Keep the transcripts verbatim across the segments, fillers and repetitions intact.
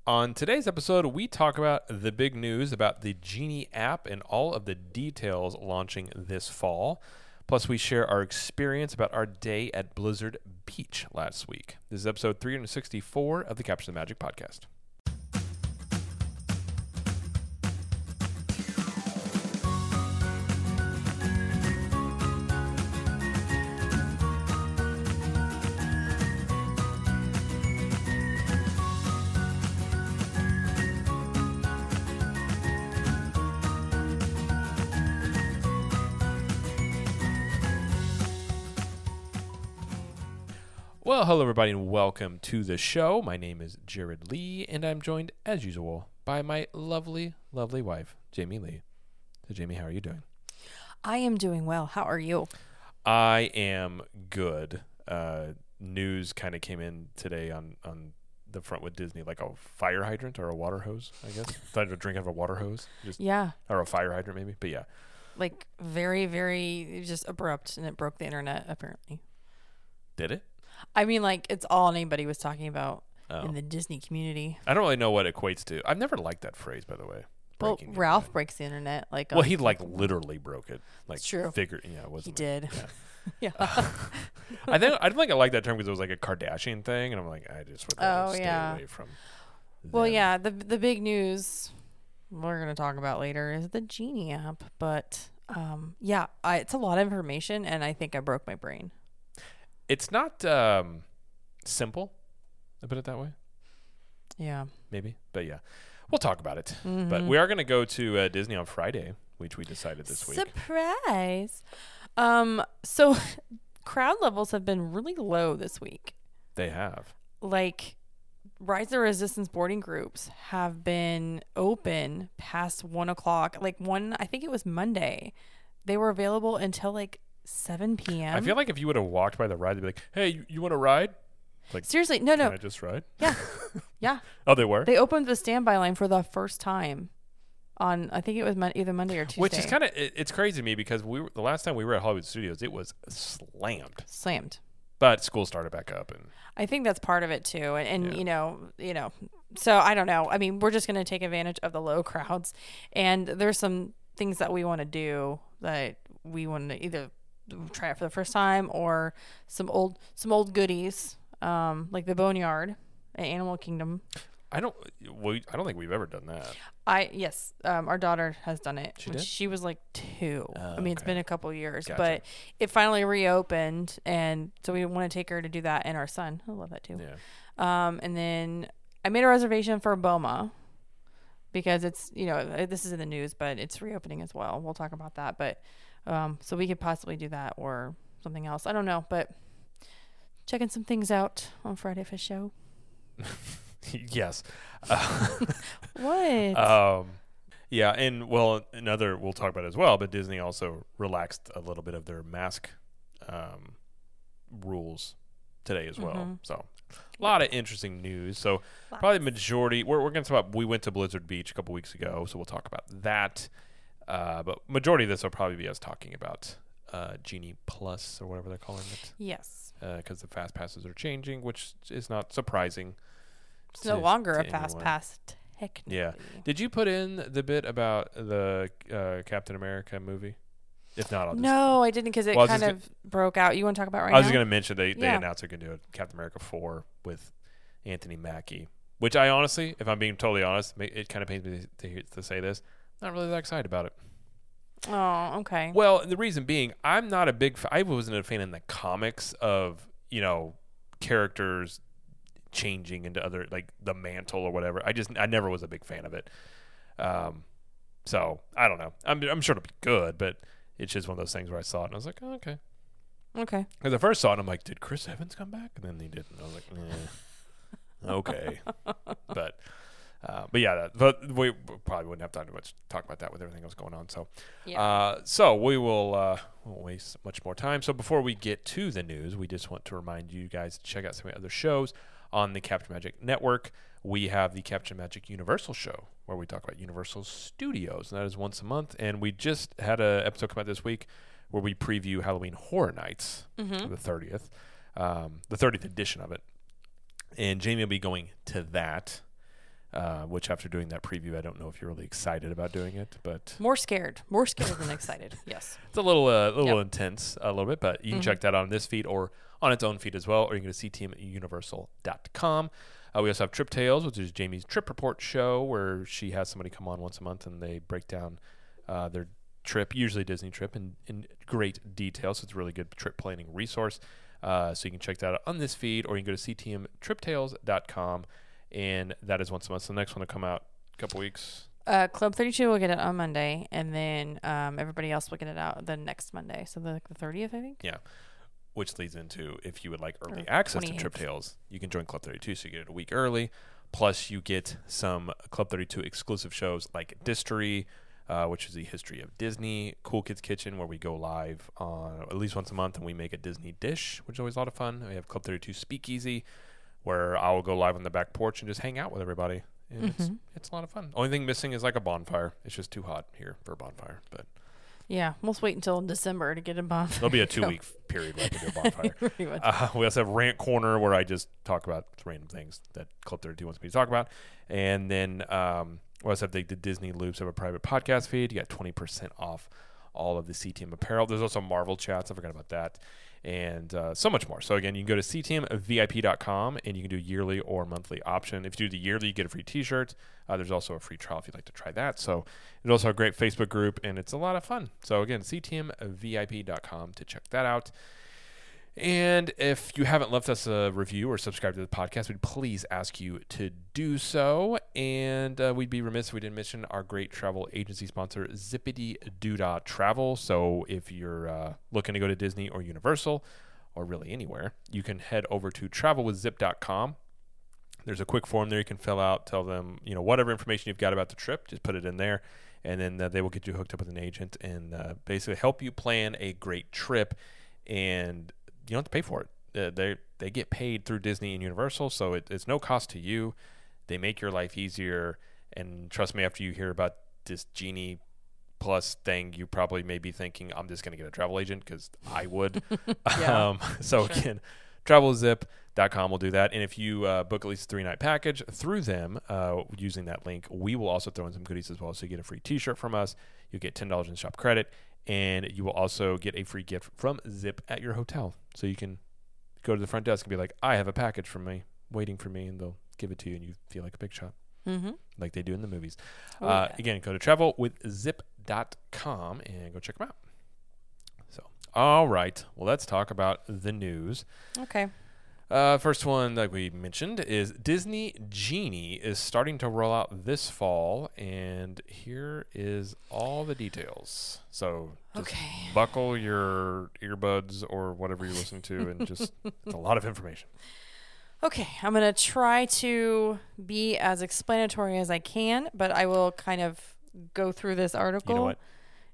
On today's episode, we talk about the big news about the Genie app and all of the details launching this fall. Plus, we share our experience about our day at Blizzard Beach last week. This is episode three sixty-four of the Capture the Magic podcast. Well, hello everybody and welcome to the show. My name is Jared Lee and I'm joined as usual by my lovely, lovely wife, Jamie Lee. So Jamie, how are you doing? I am doing well. How are you? I am good. Uh, news kind of came in today on, on the front with Disney, like a fire hydrant or a water hose, I guess. Thought I'd drink out of a water hose. Just, yeah. Or a fire hydrant maybe, but yeah. Like very, very just abrupt and it broke the internet apparently. Did it? I mean, like, it's all anybody was talking about Oh. in the Disney community. I don't really know what it equates to. I've never liked that phrase, by the way. Well, breaking the Ralph internet. breaks the internet. Like, Well, on he like fucking- literally broke it. Like It's true. Figured, yeah, it wasn't. He did. Yeah. yeah. I think I don't think I like that term because it was like a Kardashian thing, and I'm like, I just would rather Oh, stay yeah. away from. Well, them. yeah, the the big news we're going to talk about later is the Genie app. But, um, yeah, I, it's a lot of information, and I think I broke my brain. It's not um, simple. I put it that way, Yeah. maybe, but yeah, we'll talk about it. Mm-hmm. But we are going to go to uh, Disney on Friday, which we decided this week. Surprise. Um, so crowd levels have been really low this week. They have. Like Rise of the Resistance boarding groups have been open past one o'clock. Like one, I think it was Monday. They were available until like seven p.m. I feel like if you would have walked by the ride, they'd be like, "Hey, you, you want to ride? Like, Seriously, no, can no. I just ride?" Yeah. Yeah. Oh, they were. They opened the standby line for the first time on, I think it was mon- either Monday or Tuesday. Which is kind of it, it's crazy to me because we were, the last time we were at Hollywood Studios, it was slammed. Slammed. But school started back up, and I think that's part of it too. And, and Yeah. you know, you know, so I don't know. I mean, we're just going to take advantage of the low crowds, and there's some things that we want to do that we want to either try it for the first time or some old, some old goodies, um, like the Boneyard at Animal Kingdom. I don't. We, I don't think we've ever done that. I, yes, um, our daughter has done it. She when did? She was like two. Oh, I mean, it's okay. been a couple years, Gotcha. but it finally reopened. And so we want to take her to do that, and our son. I love that too. Yeah. Um, and then I made a reservation for BOMA because it's, you know, this is in the news, but it's reopening as well. We'll talk about that. But um, so we could possibly do that or something else. I don't know, but checking some things out on Friday for show. Yes. Uh, What? um. Yeah, and well, another we'll talk about it as well. But Disney also relaxed a little bit of their mask um, rules today as well. Mhm. So a lot of interesting news. So probably majority. We're we're going to talk about. We went to Blizzard Beach a couple weeks ago, so we'll talk about that. Uh, but majority of this will probably be us talking about uh, Genie Plus or whatever they're calling it, Yes. because the fast passes are changing, which is not surprising. It's no to- longer to a fast anyone. pass technically. Yeah. Did you put in the bit about the uh, Captain America movie? If not, I'll just. No, I didn't because it Well, I was kind just of broke out. You want to talk about right I was now? just going to mention they, they Yeah. announced they're going to do a Captain America four with Anthony Mackie, which I honestly, if I'm being totally honest, ma- it kind of pains me to, to, to say this. Not really that excited about it. Oh, okay. Well, the reason being, I'm not a big. F- I wasn't a fan in the comics of you know characters changing into other like the mantle or whatever. I just I never was a big fan of it. Um, so I don't know. I'm I'm sure it'll be good, but it's just one of those things where I saw it and I was like, oh, okay. Okay. Because I first saw it, I'm like, did Chris Evans come back? And then he didn't. I was like, eh, okay. but. Uh, but yeah, that, but we probably wouldn't have time to much talk about that with everything else going on. So, Yeah. uh, so we will uh, won't waste much more time. So before we get to the news, we just want to remind you guys to check out some of the other shows on the Capture Magic Network. We have the Capture Magic Universal show where we talk about Universal Studios, and that is once a month. And we just had an episode come out this week where we preview Halloween Horror Nights, Mm-hmm. the thirtieth, um, the thirtieth edition of it. And Jamie will be going to that. uh, which after doing that preview, I don't know if you're really excited about doing it, but More scared. More scared than excited. Yes. it's a little uh, a little Yep. intense a little bit, but you can Mhm. check that out on this feed or on its own feed as well, or you can go to c t m universal dot com. Uh, we also have Trip Tales, which is Jamie's trip report show, where she has somebody come on once a month and they break down uh, their trip, usually Disney trip, in, in great detail. So it's a really good trip planning resource. Uh, so you can check that out on this feed, or you can go to c t m trip tales dot com, and that is once a month. So the next one will come out a couple weeks. Uh, Club thirty-two will get it on Monday, and then um, everybody else will get it out the next Monday. So the, like the thirtieth, I think. Yeah. Which leads into, if you would like early Or access to twenty-eighth. Trip Tales, you can join Club thirty-two, so you get it a week early. Plus, you get some Club thirty-two exclusive shows like Distory, uh, which is the history of Disney, Cool Kids Kitchen, where we go live on at least once a month and we make a Disney dish, which is always a lot of fun. We have Club thirty-two Speakeasy, where I will go live on the back porch and just hang out with everybody. And it's, Mhm. it's a lot of fun. Only thing missing is like a bonfire. It's just too hot here for a bonfire, but Yeah, we'll just wait until December to get a bonfire. there'll be a two-week period where I can do a bonfire. Pretty much. Uh, we also have Rant Corner, where I just talk about random things that Club thirty-two wants me to talk about. And then um, we also have the, the Disney Loops, have a private podcast feed. You got twenty percent off all of the C T M apparel. There's also Marvel chats. I forgot about that. And uh, so much more. So, again, you can go to c t m v i p dot com, and you can do yearly or monthly option. If you do the yearly, you get a free T-shirt. Uh, there's also a free trial if you'd like to try that. So there's also a great Facebook group, and it's a lot of fun. So, again, c t m v i p dot com to check that out. And if you haven't left us a review or subscribed to the podcast, we'd please ask you to do so. And uh, we'd be remiss if we didn't mention our great travel agency sponsor, Zippity Doodah Travel. So if you're uh, looking to go to Disney or Universal, or really anywhere, you can head over to travel with zip dot com. There's a quick form there you can fill out. Tell them, you know, whatever information you've got about the trip, just put it in there. And then uh, they will get you hooked up with an agent and uh, basically help you plan a great trip. And you don't have to pay for it. Uh, they they get paid through Disney and Universal, so it, it's no cost to you. They make your life easier. And trust me, after you hear about this Genie Plus thing, you probably may be thinking, I'm just going to get a travel agent, because I would. Yeah, um, so sure. again, travel zip dot com will do that. And if you uh, book at least a three-night package through them uh, using that link, we will also throw in some goodies as well. So you get a free T-shirt from us. You get ten dollars in shop credit. And you will also get a free gift from Zip at your hotel. So you can go to the front desk and be like, I have a package from me waiting for me, and they'll give it to you, and you feel like a big shot, Mm-hmm. like they do in the movies. Oh, uh, yeah. Again, go to travel with zip dot com and go check them out. So, all right. Well, let's talk about the news. Okay. Uh, first one, like we mentioned, is Disney Genie is starting to roll out this fall, and here is all the details. So just Okay. buckle your earbuds or whatever you're listening to, and just it's a lot of information. Okay, I'm going to try to be as explanatory as I can, but I will kind of go through this article. You know what?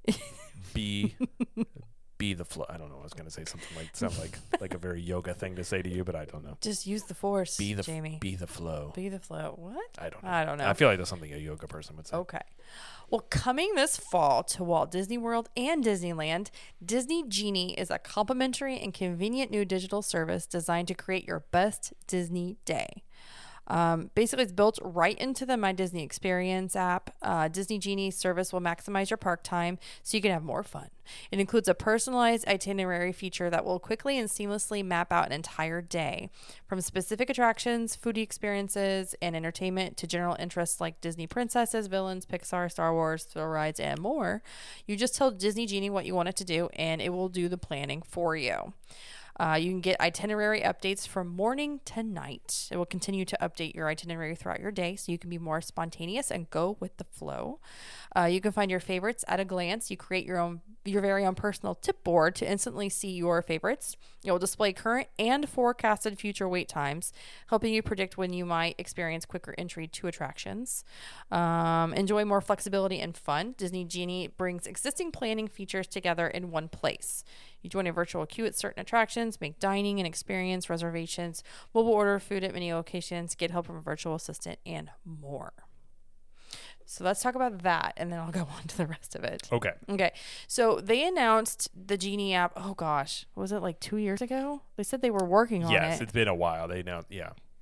Be be the flow. I don't know. I was going to say something like sound like like a very yoga thing to say to you, but I don't know. Just use the force, Be the f- Jamie. be the flow. Be the flow. What? I don't know. I don't know. I feel like that's something a yoga person would say. Okay. Well, coming this fall to Walt Disney World and Disneyland, Disney Genie is a complimentary and convenient new digital service designed to create your best Disney day. Um, basically, it's built right into the My Disney Experience app. Uh, Disney Genie service will maximize your park time so you can have more fun. It includes a personalized itinerary feature that will quickly and seamlessly map out an entire day, from specific attractions, foodie experiences, and entertainment to general interests like Disney princesses, villains, Pixar, Star Wars, thrill rides, and more. You just tell Disney Genie what you want it to do, and it will do the planning for you. Uh, you can get itinerary updates from morning to night. It will continue to update your itinerary throughout your day so you can be more spontaneous and go with the flow. Uh, you can find your favorites at a glance. You create your own, your very own personal tip board to instantly see your favorites. It will display current and forecasted future wait times, helping you predict when you might experience quicker entry to attractions. Um, enjoy more flexibility and fun. Disney Genie brings existing planning features together in one place. You join a virtual queue at certain attractions, make dining and experience reservations, mobile order food at many locations, get help from a virtual assistant, and more. So let's talk about that, and then I'll go on to the rest of it. Okay. Okay. So they announced the Genie app, oh gosh, was it like two years ago? They said they were working on Yes, it. it's been a while. They know. Yeah.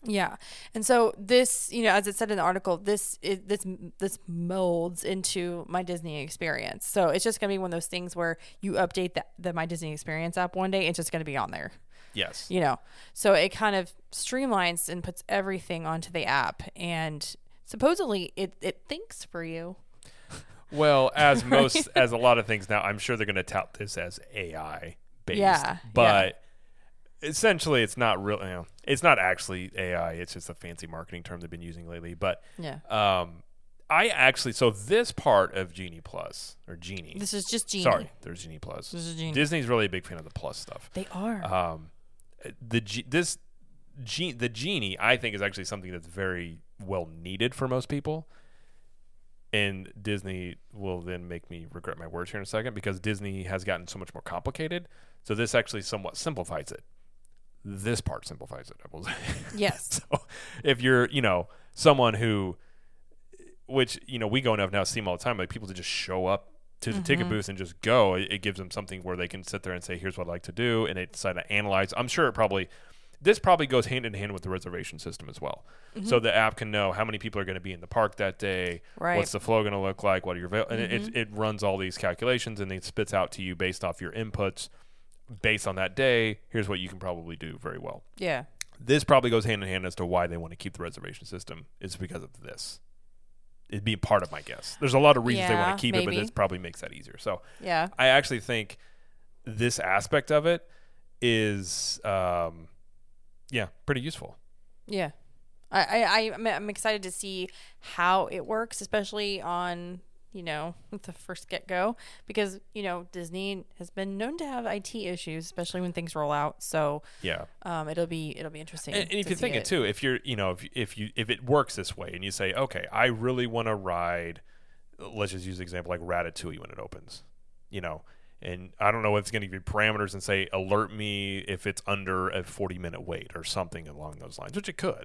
Yeah. And so this, you know, as it said in the article, this is this this molds into My Disney Experience. So it's just going to be one of those things where you update the, the My Disney Experience app one day, it's just going to be on there. Yes. You know. So it kind of streamlines and puts everything onto the app, and supposedly it it thinks for you. Well, as most as a lot of things now, I'm sure they're going to tout this as A I based. Yeah. But yeah. essentially, it's not real. You know, it's not actually A I. It's just a fancy marketing term they've been using lately. But Yeah. um, I actually so this part of Genie Plus or Genie. This is just Genie. Sorry, there's Genie Plus. This is Genie. Disney's really a big fan of the Plus stuff. They are. Um, the G, this G, the Genie I think is actually something that's very well needed for most people. And Disney will then make me regret my words here in a second because Disney has gotten so much more complicated. So this actually somewhat simplifies it. This part simplifies it, I will say. Yes. So if you're, you know, someone who, which, you know, we go enough now, see them all the time, like people to just show up to the mm-hmm. ticket booth and just go, it, it gives them something where they can sit there and say, here's what I'd like to do. And they decide to analyze. I'm sure it probably, this probably goes hand in hand with the reservation system as well. Mm-hmm. So the app can know how many people are going to be in the park that day. Right. What's the flow going to look like? What are your, avail- and mm-hmm. it, it runs all these calculations and it spits out to you based off your inputs. Based on that day, here's what you can probably do very well. Yeah. This probably goes hand in hand as to why they want to keep the reservation system is because of this. It'd be part of my guess. There's a lot of reasons yeah, they want to keep maybe. it, but this probably makes that easier. So yeah, I actually think this aspect of it is, um, yeah, pretty useful. Yeah. I, I, I'm, I'm excited to see how it works, especially on, you know, the first get-go, because, you know, Disney has been known to have I T issues, especially when things roll out. So yeah, um, it'll be it'll be interesting. And, and if to you see think it it too, if you're, you know, if if you if it works this way, and you say, okay, I really want to ride, let's just use an example like Ratatouille when it opens, you know, and I don't know if it's going to give you parameters and say alert me if it's under a forty minute wait or something along those lines, which it could.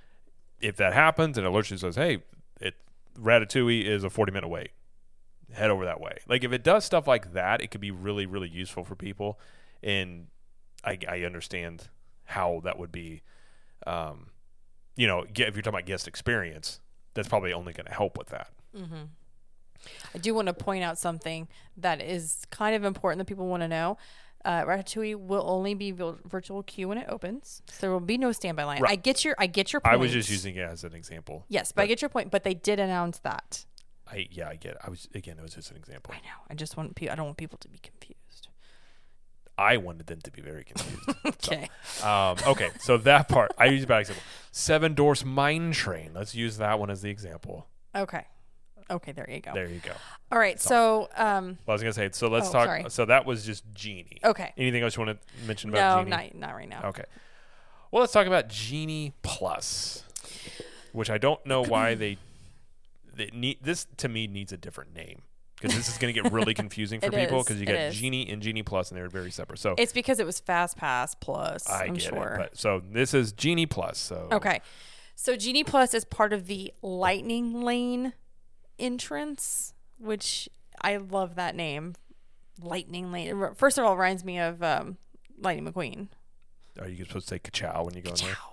If that happens and it alerts you and says, hey, it Ratatouille is a forty minute wait. Head over that way. Like if it does stuff like that, it could be really, really useful for people. And I, I understand how that would be, um, you know, if you're talking about guest experience, that's probably only going to help with that. Mm-hmm. I do want to point out something that is kind of important that people want to know. Uh, Ratatouille will only be virtual queue when it opens. So there will be no standby line. Right. I get your, I get your point. I was just using it as an example. Yes, but, but I get your point. But they did announce that. I yeah, I get it. I was again, it was just an example. I know. I just want people. I don't want people to be confused. I wanted them to be very confused. Okay. So, um, okay. So that part, I use a bad example. Seven Dwarfs Mine Train. Let's use that one as the example. Okay. Okay. There you go. There you go. All right. So, um, well, I was gonna say. So let's oh, talk. Sorry. So that was just Genie. Okay. Anything else you want to mention about no, Genie? No, not not right now. Okay. Well, let's talk about Genie Plus, which I don't know why they. They need, this to me needs a different name because this is going to get really confusing for people because you get Genie and Genie Plus and they're very separate. So it's because it was Fast Pass Plus. I I'm get sure. it. But, so this is Genie Plus. So okay, so Genie Plus is part of the Lightning Lane entrance, which I love that name. Lightning Lane. First of all, it reminds me of um, Lightning McQueen. Are you supposed to say ka-chow when you go in there?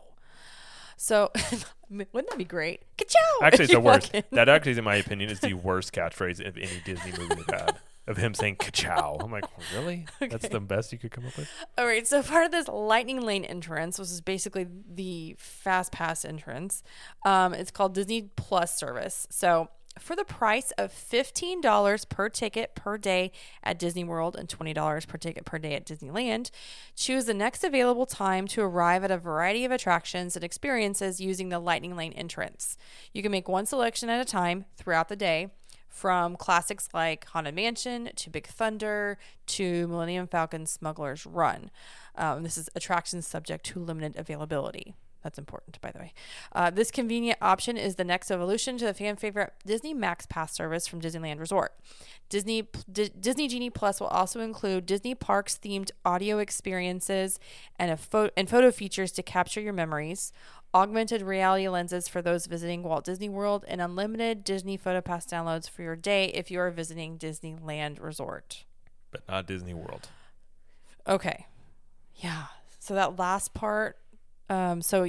So, wouldn't that be great? Ka-chow! Actually, it's the worst. That actually, in my opinion, is the worst catchphrase of any Disney movie we've had. Of him saying ka-chow. I'm like, really? Okay. That's the best you could come up with? All right. So, part of this Lightning Lane entrance, which is basically the Fast Pass entrance, um, it's called Disney Plus service. So, for the price of fifteen dollars per ticket per day at Disney World and twenty dollars per ticket per day at Disneyland, choose the next available time to arrive at a variety of attractions and experiences using the Lightning Lane entrance. You can make one selection at a time throughout the day, from classics like Haunted Mansion to Big Thunder to Millennium Falcon Smuggler's Run. Um, this is attractions subject to limited availability. That's important, by the way. Uh, this convenient option is the next evolution to the fan favorite Disney Max Pass service from Disneyland Resort. Disney D- Disney Genie Plus will also include Disney Parks themed audio experiences and a pho- and photo features to capture your memories, augmented reality lenses for those visiting Walt Disney World, and unlimited Disney PhotoPass downloads for your day if you are visiting Disneyland Resort. But not Disney World. Okay. Yeah. So that last part. Um, so you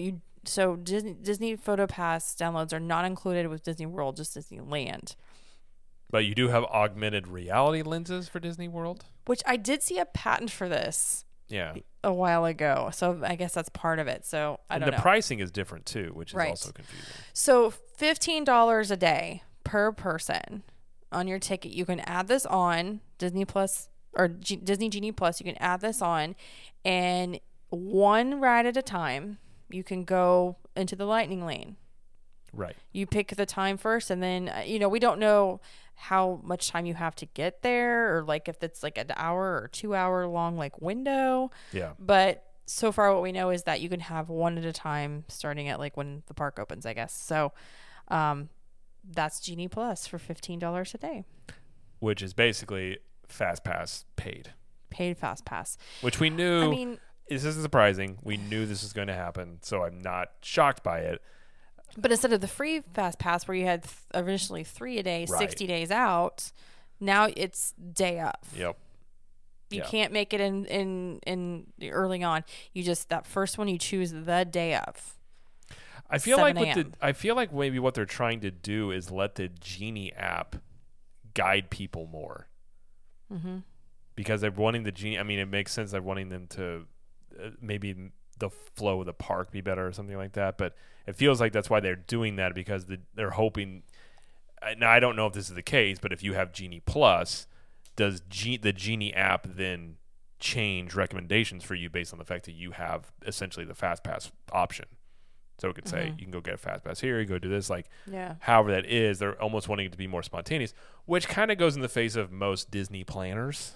so Disney Disney Photo Pass downloads are not included with Disney World, just Disneyland. But you do have augmented reality lenses for Disney World? Which I did see a patent for this Yeah. a while ago. So I guess that's part of it. So I and don't the know. The pricing is different too, which is Right. also confusing. So fifteen dollars a day per person on your ticket. You can add this on Disney Plus or G- Disney Genie Plus. You can add this on, and one ride at a time, you can go into the Lightning Lane. Right. You pick the time first, and then, uh, you know, we don't know how much time you have to get there, or like if it's like an hour or two hour long like window. Yeah. But so far what we know is that you can have one at a time starting at like when the park opens, I guess. So um, that's Genie Plus for fifteen dollars a day. Which is basically Fast Pass paid. Paid Fast Pass. Which we knew. I mean, this isn't surprising. We knew this was going to happen, so I'm not shocked by it. but instead of the free Fast Pass where you had th- originally three a day, Right. sixty days out, now it's day of. Yep. You Yeah. can't make it in, in, in early on. You just, that first one you choose the day of. I feel like seven with a.m. the I feel like maybe what they're trying to do is let the Genie app guide people more. Mm-hmm. Because they're wanting the Genie. I mean, it makes sense. They're wanting them to uh, maybe the flow of the park be better or something like that. But it feels like that's why they're doing that, because the, they're hoping. Now, I don't know if this is the case, but if you have Genie Plus, does G, the Genie app then change recommendations for you based on the fact that you have essentially the Fast Pass option? So it could say, Mhm. you can go get a Fast Pass here, you go do this. Like, Yeah. however that is, they're almost wanting it to be more spontaneous, which kind of goes in the face of most Disney planners,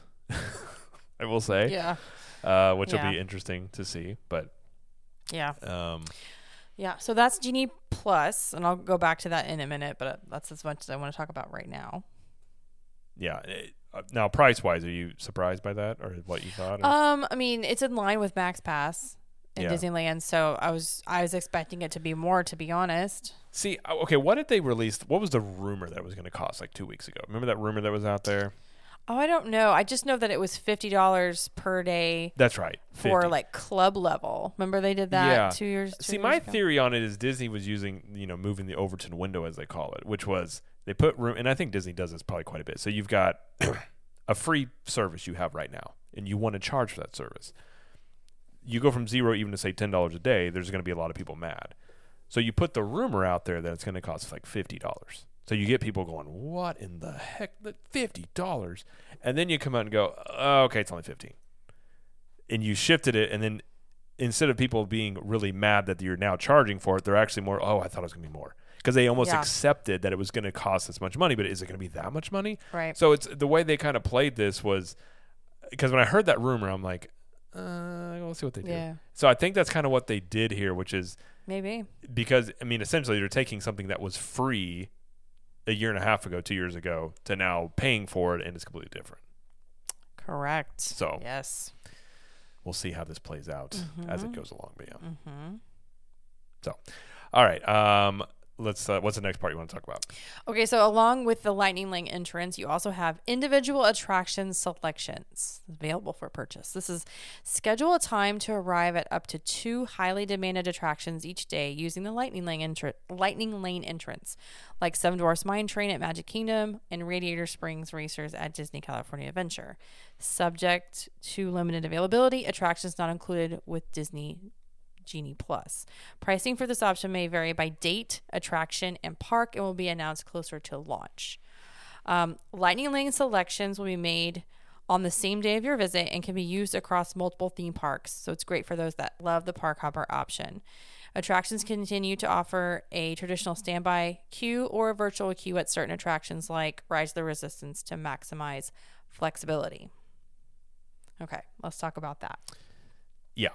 I will say, Yeah. uh, which will Yeah. be interesting to see. But Yeah. um, Yeah. So that's Genie Plus, and I'll go back to that in a minute, but that's as much as I want to talk about right now. yeah. It, uh, now, price-wise, are you surprised by that or what you thought? Or? Um, I mean, it's in line with Max Pass in Yeah. Disneyland, so I was I was expecting it to be more, to be honest. See, uh, okay, what did they release? What was the rumor that it was going to cost like two weeks ago? Remember that rumor that was out there? Oh, I don't know. I just know that it was fifty dollars per day That's right. for fifty. like club level. Remember they did that Yeah. two years. Two See, years my ago? theory on it is Disney was using, you know, moving the Overton window, as they call it, which was they put room, and I think Disney does this probably quite a bit. So you've got a free service you have right now, and you want to charge for that service. You go from zero even to say ten dollars a day, there's going to be a lot of people mad. So you put the rumor out there that it's going to cost like fifty dollars. So you get people going, what in the heck? fifty dollars? And then you come out and go, oh, okay, it's only fifteen dollars. And you shifted it, and then instead of people being really mad that you're now charging for it, they're actually more, oh, I thought it was going to be more. Because they almost Yeah. accepted that it was going to cost this much money, but is it going to be that much money? Right. So it's the way they kind of played this was, because when I heard that rumor, I'm like, uh, let's see what they do. Yeah. So I think that's kind of what they did here, which is Maybe. because, I mean, essentially they're taking something that was free a year and a half ago, two years ago, to now paying for it, and it's completely different. Correct. So Yes. we'll see how this plays out as it goes along. But yeah. Mm-hmm. So, all right. Um, let's. Uh, what's the next part you want to talk about? Okay, so along with the Lightning Lane entrance, you also have individual attraction selections available for purchase. This is schedule a time to arrive at up to two highly demanded attractions each day using the Lightning Lane entr- Lightning Lane entrance, like Seven Dwarfs Mine Train at Magic Kingdom and Radiator Springs Racers at Disney California Adventure. Subject to limited availability, attractions not included with Disney Genie Plus. Pricing for this option may vary by date, attraction, and park and will be announced closer to launch. Um, Lightning Lane selections will be made on the same day of your visit and can be used across multiple theme parks, so it's great for those that love the park hopper option. Attractions continue to offer a traditional standby queue or a virtual queue at certain attractions like Rise of the Resistance to maximize flexibility. Okay, let's talk about that. Yeah.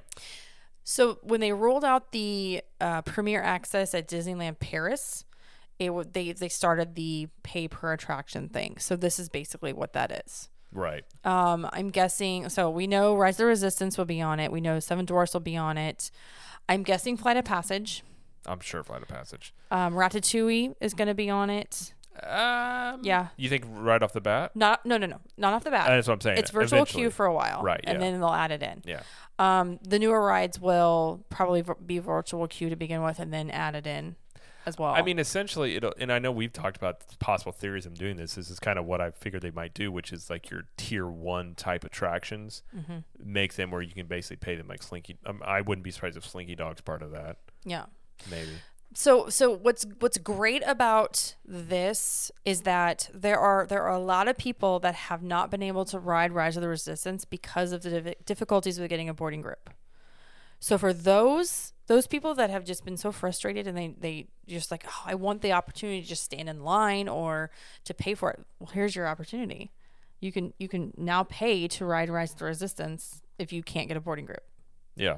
So when they rolled out the uh, Premier Access at Disneyland Paris, it w- they they started the pay per attraction thing. So this is basically what that is. Right. Um, I'm guessing. So we know Rise of the Resistance will be on it. We know Seven Dwarfs will be on it. I'm guessing Flight of Passage. I'm sure Flight of Passage. Um, Ratatouille is going to be on it. Um, Yeah. You think right off the bat? Not no no no not off the bat. That's what I'm saying. It's virtual Eventually. queue for a while, Right, And yeah. then they'll add it in. Yeah. Um, the newer rides will probably v- be virtual queue to begin with, and then add it in as well. I mean, essentially, it'll, and I know we've talked about possible theories of doing this. This is kind of what I figured they might do, which is like your tier one type attractions, mm-hmm. make them where you can basically pay them like Slinky. Um, I wouldn't be surprised if Slinky Dog's part of that. Yeah. Maybe. So so what's what's great about this is that there are there are a lot of people that have not been able to ride Rise of the Resistance because of the diff- difficulties with getting a boarding group. So for those those people that have just been so frustrated and they they just like, oh, I want the opportunity to just stand in line or to pay for it. Well, here's your opportunity. You can you can now pay to ride Rise of the Resistance if you can't get a boarding group. Yeah.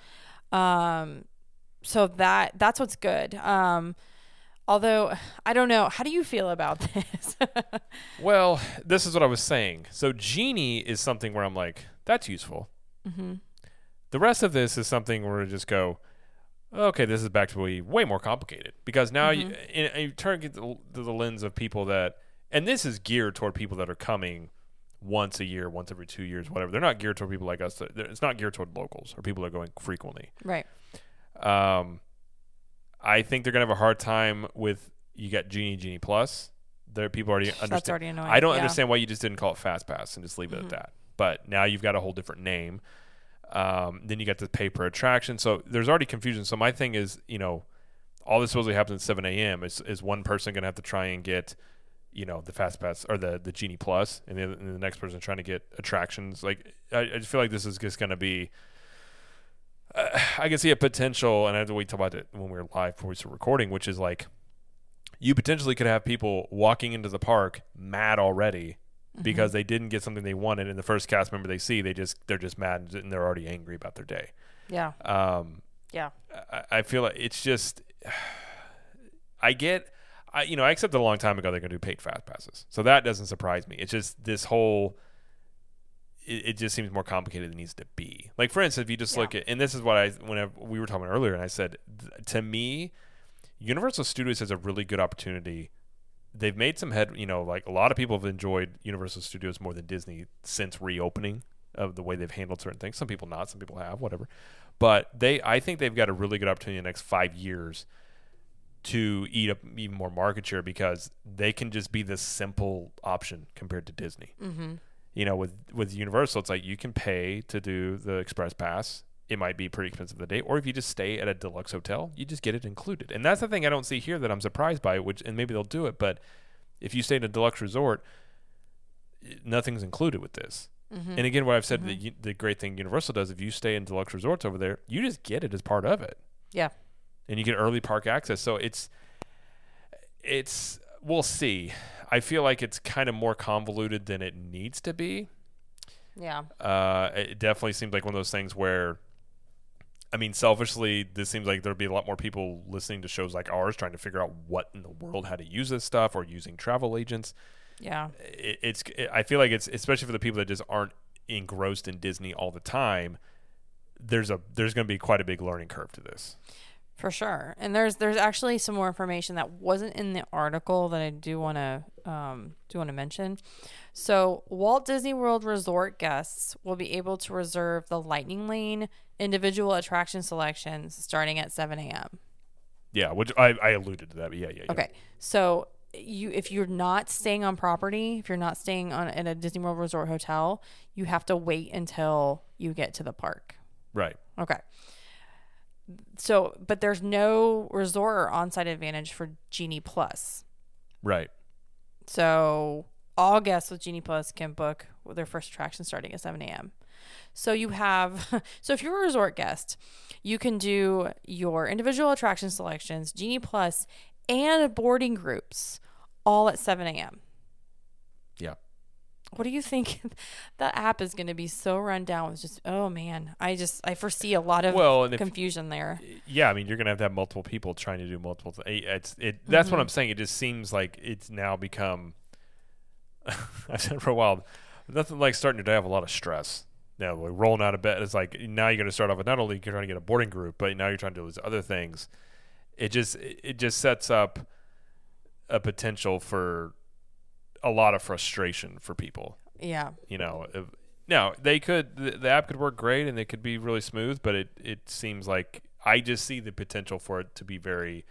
Um So that that's what's good. Um, although I don't know, how do you feel about this? Well, this is what I was saying. So Genie is something where I'm like, that's useful. mm-hmm. The rest of this is something where I just go, okay, this is back to be way more complicated because now Mm-hmm. you, and you turn to the, to the lens of people that, and this is geared toward people that are coming once a year, once every two years, whatever. They're not geared toward people like us. That, it's not geared toward locals or people that are going frequently. Right. Um, I think they're gonna have a hard time with you got Genie, Genie Plus. There, people already understand. That's already annoying. I don't yeah. understand why you just didn't call it Fast Pass and just leave it Mm-hmm. at that. But now you've got a whole different name. Um, then you got the pay per attraction. So there's already confusion. So my thing is, you know, all this supposedly happens at seven a.m. Is is one person gonna have to try and get, you know, the Fast Pass or the the Genie Plus, and the, and the next person trying to get attractions. Like I, I just feel like this is just gonna be. Uh, I can see a potential, and I we talked about it when we were live before we started recording, which is like you potentially could have people walking into the park mad already mm-hmm. because they didn't get something they wanted, and the first cast member they see, they just they're just mad and they're already angry about their day. Yeah. Um, yeah. I, I feel like it's just I get, I you know I accepted a long time ago they're going to do paid fast passes, so that doesn't surprise me. It's just this whole. It, it just seems more complicated than it needs to be. Like, for instance, if you just Yeah. look at, and this is what I, whenever we were talking earlier, and I said, th- to me, Universal Studios has a really good opportunity. They've made some head, you know, like a lot of people have enjoyed Universal Studios more than Disney since reopening of the way they've handled certain things. Some people not, some people have, whatever. But they, I think they've got a really good opportunity in the next five years to eat up even more market share because they can just be this simple option compared to Disney. Mm-hmm. You know, with, with Universal, it's like you can pay to do the Express Pass. It might be pretty expensive the day. Or if you just stay at a deluxe hotel, you just get it included. And that's the thing I don't see here that I'm surprised by, which and maybe they'll do it. But if you stay in a deluxe resort, nothing's included with this. Mm-hmm. And again, what I've said, Mm-hmm. the, the great thing Universal does, if you stay in deluxe resorts over there, you just get it as part of it. Yeah. And you get early park access. So it's, it's, we'll see. I feel like it's kind of more convoluted than it needs to be. Yeah. Uh, it definitely seems like one of those things where, I mean, selfishly, this seems like there'd be a lot more people listening to shows like ours trying to figure out what in the world, how to use this stuff, or using travel agents. Yeah. It, it's, it, I feel like it's, especially for the people that just aren't engrossed in Disney all the time, there's a, there's going to be quite a big learning curve to this. For sure. And there's there's actually some more information that wasn't in the article that I do want to um, do want to mention. So Walt Disney World Resort guests will be able to reserve the Lightning Lane individual attraction selections starting at seven a.m. Yeah, which I, I alluded to that. But yeah, yeah, yeah. Okay. So you if you're not staying on property, if you're not staying on in a Disney World Resort hotel, you have to wait until you get to the park. Right. Okay. So, but there's no resort or on-site advantage for Genie Plus. Right. So all guests with Genie Plus can book their first attraction starting at seven a.m. So you have, so if you're a resort guest, you can do your individual attraction selections, Genie Plus, and boarding groups all at seven a.m. Yeah. What do you think? That app is going to be so run down with just, oh man, I just, I foresee a lot of Well, and if, confusion there. yeah, I mean, you're going to have to have multiple people trying to do multiple things. It's, it, that's Mm-hmm. what I'm saying. It just seems like it's now become, I've said for a while, nothing like starting your day have a lot of stress. Now, like rolling out of bed, it's like now you're going to start off with not only you're trying to get a boarding group, but now you're trying to do these other things. It just, it just sets up a potential for a lot of frustration for people. Yeah. You know, if, now they could the, the app could work great and it could be really smooth, but it it seems like I just see the potential for it to be very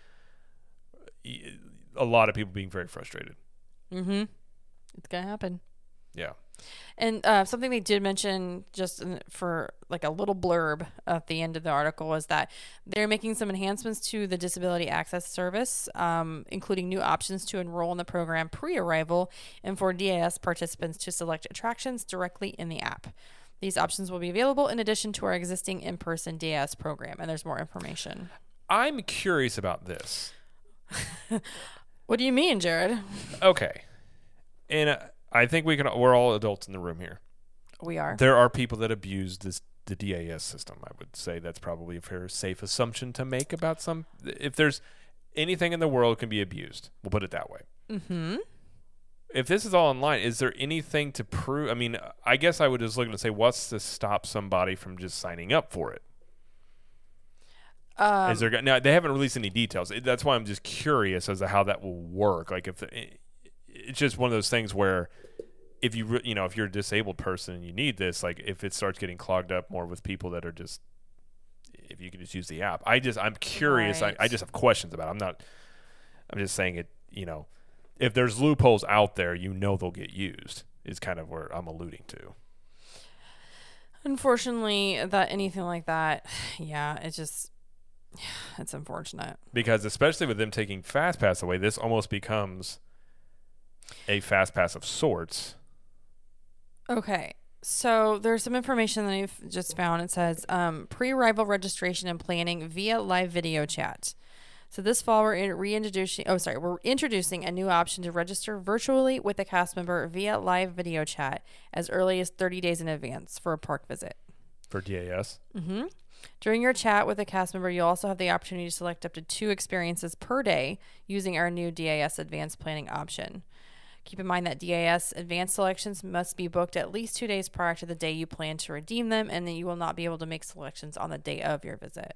a lot of people being very frustrated. Mm-hmm. It's gonna happen. Yeah. And uh, something they did mention just in, for like a little blurb at the end of the article was that they're making some enhancements to the Disability Access Service, um, including new options to enroll in the program pre-arrival and for D A S participants to select attractions directly in the app. These options will be available in addition to our existing in-person D A S program, and there's more information. I'm curious about this. What do you mean, Jared? Okay. And uh, I think we can. We're all adults in the room here. We are. There are people that abuse this the D A S system. I would say that's probably a fair, safe assumption to make about some. If there's anything in the world can be abused, we'll put it that way. Mm-hmm. If this is all online, is there anything to prove? I mean, I guess I would just look and say, what's to stop somebody from just signing up for it? Um, is there now? They haven't released any details. That's why I'm just curious as to how that will work. Like if the, it's just one of those things where. If you you know if you're a disabled person and you need this, like if it starts getting clogged up more with people that are just, if you can just use the app, I just I'm curious. Right. I, I just have questions about it. I'm not. I'm just saying it. You know, if there's loopholes out there, you know they'll get used. Is kind of where I'm alluding to. Unfortunately, that anything like that, yeah, it's just it's unfortunate Because especially with them taking FastPass away, this almost becomes a FastPass of sorts. Okay, so there's some information that I've just found. It says um, pre-arrival registration and planning via live video chat. So this fall, we're in reintroducing. Oh, sorry, we're introducing a new option to register virtually with a cast member via live video chat as early as thirty days in advance for a park visit. For D A S. Mm-hmm. During your chat with a cast member, you'll also have the opportunity to select up to two experiences per day using our new D A S advanced planning option. Keep in mind that D A S advanced selections must be booked at least two days prior to the day you plan to redeem them, and then you will not be able to make selections on the day of your visit.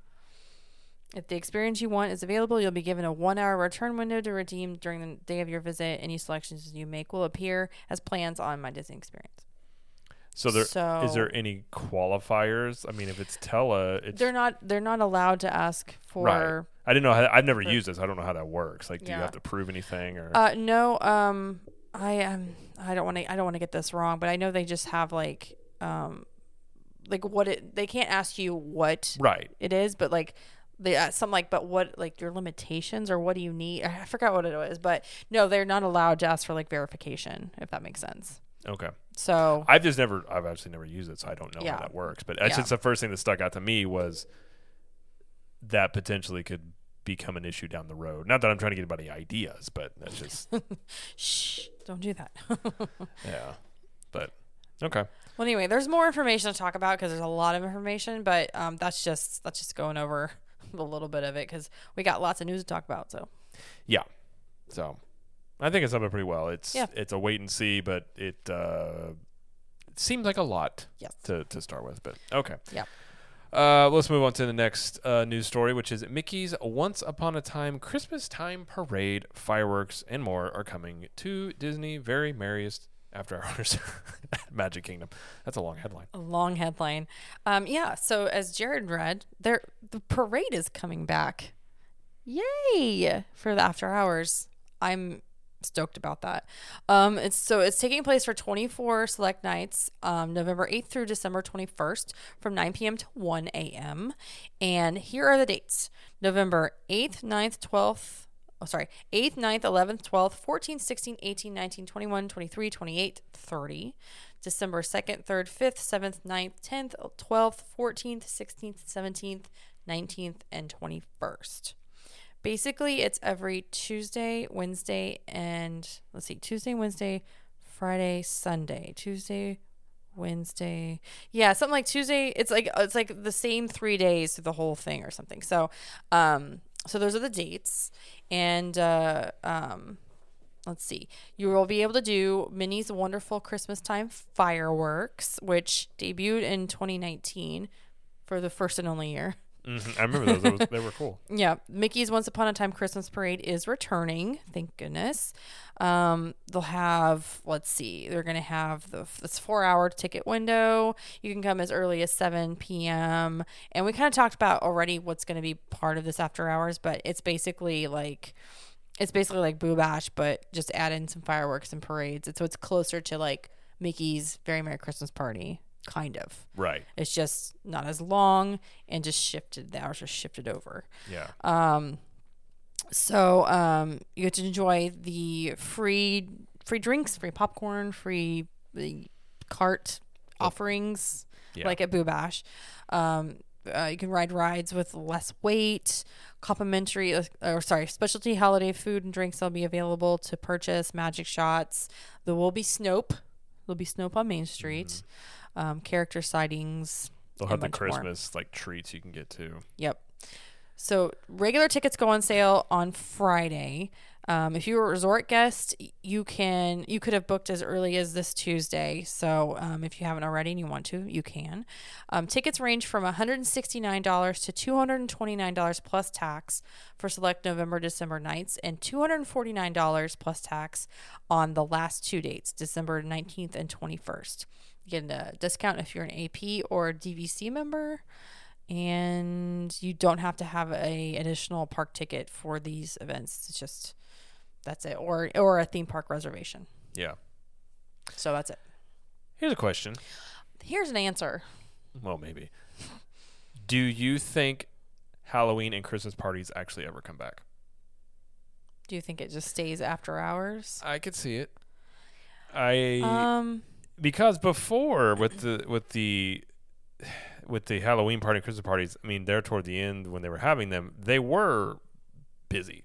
If the experience you want is available, you'll be given a one-hour return window to redeem during the day of your visit. Any selections you make will appear as plans on My Disney Experience. So there So- is there any qualifiers? I mean, if it's tele, it's They're not. They're not allowed to ask for. right. I didn't know how. I've never for- used this. I don't know how that works. Like, do you Yeah. have to prove anything or? Uh, no. Um, I um, I don't want to. I don't want to get this wrong, but I know they just have like um, like what it. They can't ask you what right. it is, but like they uh, something like, but what like your limitations or what do you need? I forgot what it was, but no, they're not allowed to ask for like verification, if that makes sense. Okay. So I've just never. I've actually never used it, so I don't know Yeah. how that works. But that's Yeah. just the first thing that stuck out to me was that potentially could become an issue down the road. Not that I'm trying to get anybody ideas, but that's just shh, don't do that. yeah. But okay. Well, anyway, there's more information to talk about because there's a lot of information, but um, that's just that's just going over a little bit of it because we got lots of news to talk about. So Yeah. So I think it's summed up pretty well. It's Yeah. it's a wait and see, but it uh, it seems like a lot Yes. to to start with. But okay. Yeah. Uh, let's move on to the next uh, news story, which is Mickey's Once Upon a Time Christmas Time Parade, fireworks, and more are coming to Disney very merriest after hours at Magic Kingdom. That's a long headline. A long headline. Um, yeah. So as Jared read, there the parade is coming back. Yay for the after hours. I'm stoked about that. Um, it's so it's taking place for twenty-four select nights, um, November eighth through December twenty-first, from nine p.m. to one a.m. And here are the dates: November eighth, ninth, twelfth. Oh, sorry, eighth, ninth, eleventh, twelfth, fourteenth, sixteenth, eighteenth, nineteenth, twenty-one, twenty-three, twenty-eight, thirty. December second, third, fifth, seventh, ninth, tenth, twelfth, fourteenth, sixteenth, seventeenth, nineteenth, and twenty-first. Basically, it's every Tuesday, Wednesday, and let's see, Tuesday, Wednesday, Friday, Sunday. Tuesday, Wednesday. Yeah, something like Tuesday. It's like it's like the same three days through the whole thing or something. So, um, so those are the dates. And uh, um, let's see. You will be able to do Minnie's Wonderful Christmas Time Fireworks, which debuted in twenty nineteen for the first and only year. Mm-hmm. I remember those. They, was, they were cool. Yeah. Mickey's Once Upon a Time Christmas Parade is returning. Thank goodness. Um, they'll have, let's see, they're going to have the this four hour ticket window. You can come as early as seven p.m. And we kind of talked about already what's going to be part of this after hours, but it's basically like, it's basically like Boo Bash, but just add in some fireworks and parades. And so it's closer to like Mickey's Very Merry Christmas Party. Kind of. Right. It's just not as long and just shifted. The hours are shifted over. Yeah. Um, so um, you get to enjoy the free free drinks, free popcorn, free the cart offerings, Yeah. like at Boo Bash. Um, uh, you can ride rides with less weight, complimentary, uh, or sorry, specialty holiday food and drinks will be available to purchase. Magic shots. There will be Snope. There'll be Snope on Main Street. Mm-hmm. Um, character sightings. They'll have the Christmas more. like treats you can get too. Yep. So regular tickets go on sale on Friday. Um, if you're a resort guest, you can you could have booked as early as this Tuesday. So um, if you haven't already and you want to, you can. Um, tickets range from one hundred sixty-nine dollars to two hundred twenty-nine dollars plus tax for select November, December nights, and two hundred forty-nine dollars plus tax on the last two dates, December nineteenth and twenty-first. You get a discount if you're an A P or a D V C member, and you don't have to have a additional park ticket for these events. It's just that's it, or or a theme park reservation. Yeah. So that's it. Here's a question. Here's an answer. Well, maybe. Do you think Halloween and Christmas parties actually ever come back? Do you think it just stays after hours? I could see it. I um. Because before with the with the with the Halloween party and Christmas parties, I mean, they're toward the end when they were having them, they were busy.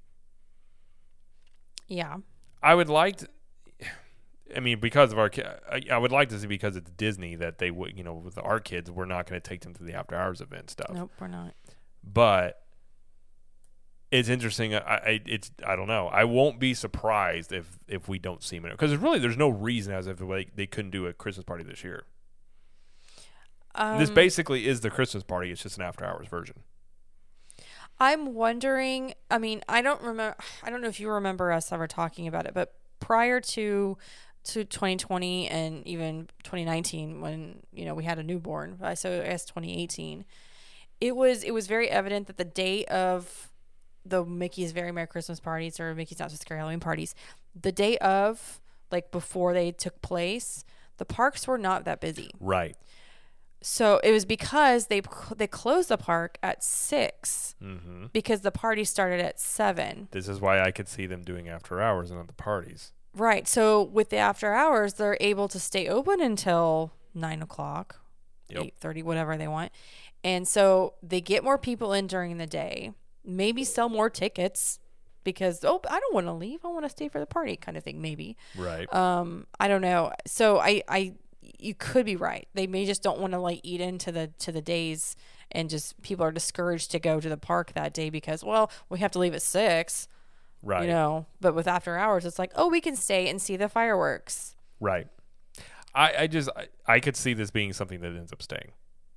Yeah. I would like to, I mean, because of our I, I would like to see, because it's Disney, that they would, you know, with our kids, we're not going to take them to the after hours event stuff. Nope, we're not. But it's interesting. I, I it's I don't know. I won't be surprised if if we don't see them, because really there's no reason as if like they couldn't do a Christmas party this year. Um, this basically is the Christmas party. It's just an after hours version. I'm wondering. I mean, I don't remember. I don't know if you remember us ever talking about it, but prior to to twenty twenty and even twenty nineteen, when you know we had a newborn, so I guess twenty eighteen, it was it was very evident that the day of the Mickey's Very Merry Christmas parties or Mickey's Not So Scary Halloween parties, the day of, like before they took place, the parks were not that busy. Right. So it was because they they closed the park at six mm-hmm. because the party started at seven. This is why I could see them doing after hours and not the parties. Right. So with the after hours, they're able to stay open until nine o'clock, yep. eight thirty, whatever they want, and so they get more people in during the day. Maybe sell more tickets because, oh, I don't want to leave. I want to stay for the party kind of thing, maybe. Right. Um, I don't know. So I, I, you could be right. They may just don't want to like eat into the, to the days, and just people are discouraged to go to the park that day because, well, we have to leave at six. Right. You know, but with after hours, it's like, oh, we can stay and see the fireworks. Right. I, I just, I, I could see this being something that ends up staying.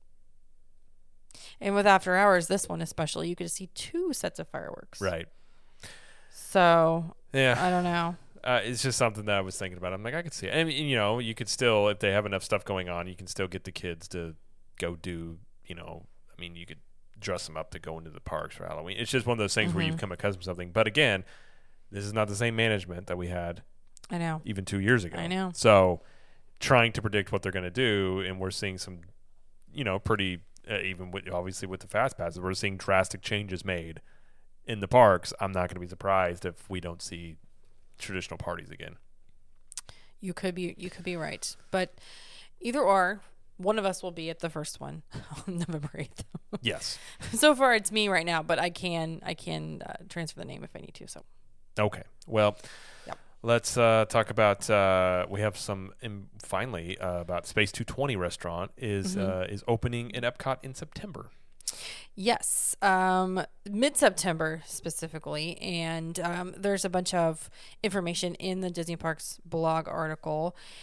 And with after hours, this one especially, you could see two sets of fireworks. Right. So yeah, I don't know. Uh, it's just something that I was thinking about. I'm like, I could see it. I mean, you know, you could still, if they have enough stuff going on, you can still get the kids to go do, you know, I mean, you could dress them up to go into the parks for Halloween. It's just one of those things mm-hmm. where you become accustomed to something. But again, this is not the same management that we had. I know. Even two years ago. I know. So trying to predict what they're going to do, and we're seeing some, you know, pretty, uh, even with, obviously with the fast passes, we're seeing drastic changes made in the parks. I'm not going to be surprised if we don't see traditional parties again. You could be, you could be right, but either or, one of us will be at the first one on November eighth. Yes. So far, it's me right now, but I can, I can uh, transfer the name if I need to. So. Okay. Well. Yep. Let's uh, talk about. Uh, we have some in, finally uh, about Space two twenty restaurant is mm-hmm. uh, is opening in Epcot in September. Yes, um, mid-September specifically, and um, there's a bunch of information in the Disney Parks blog article.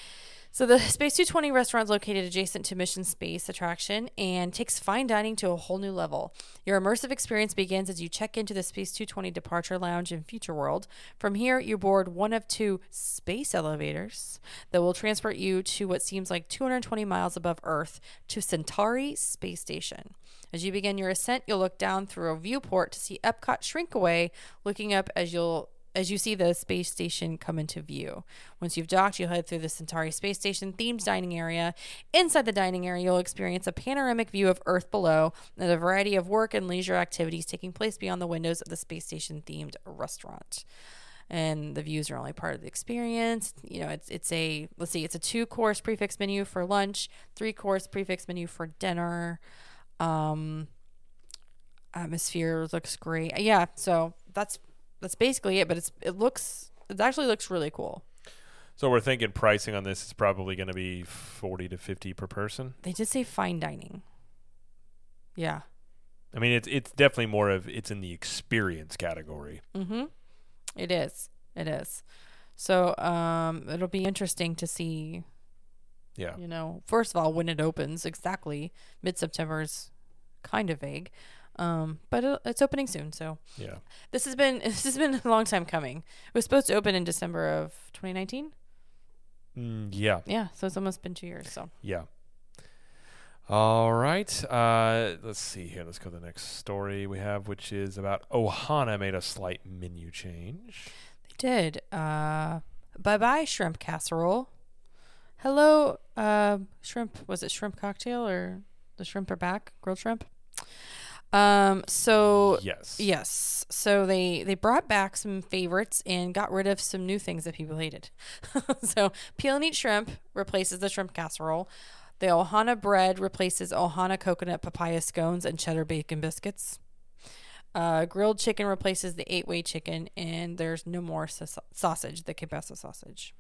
So the Space two twenty restaurant is located adjacent to Mission Space attraction and takes fine dining to a whole new level. Your immersive experience begins as you check into the Space two twenty Departure Lounge in Future World. From here, you board one of two space elevators that will transport you to what seems like two hundred twenty miles above Earth to Centauri Space Station. As you begin your ascent, you'll look down through a viewport to see Epcot shrink away, looking up as you'll as you see the space station come into view. Once you've docked, you'll head through the Centauri Space Station themed dining area. Inside the dining area, you'll experience a panoramic view of Earth below and a variety of work and leisure activities taking place beyond the windows of the space station themed restaurant. And the views are only part of the experience. You know, it's it's a let's see, it's a two course prefix menu for lunch, three course prefix menu for dinner. Um, atmosphere looks great. Yeah, so that's that's basically it. But it's it looks it actually looks really cool. So we're thinking pricing on this is probably going to be forty to fifty per person. They did say fine dining. Yeah. I mean, it's it's definitely more of it's in the experience category. Mm-hmm. It is. It is. So um, it'll be interesting to see. Yeah. You know, first of all, when it opens exactly, mid-September is kind of vague, um, but it, it's opening soon. So yeah, this has been this has been a long time coming. It was supposed to open in December of twenty nineteen. Mm, yeah. Yeah. So it's almost been two years. So yeah. All right. Uh, let's see here. Let's go to the next story we have, which is about Ohana made a slight menu change. They did. Uh, bye-bye shrimp casserole. Hello, uh, shrimp. Was it shrimp cocktail or the shrimp are back? Grilled shrimp. Um. So yes. Yes. So they they brought back some favorites and got rid of some new things that people hated. So peel and eat shrimp replaces the shrimp casserole. The Ohana bread replaces Ohana coconut papaya scones and cheddar bacon biscuits. Uh, grilled chicken replaces the eight-way chicken, and there's no more sa- sausage, the kibasa sausage.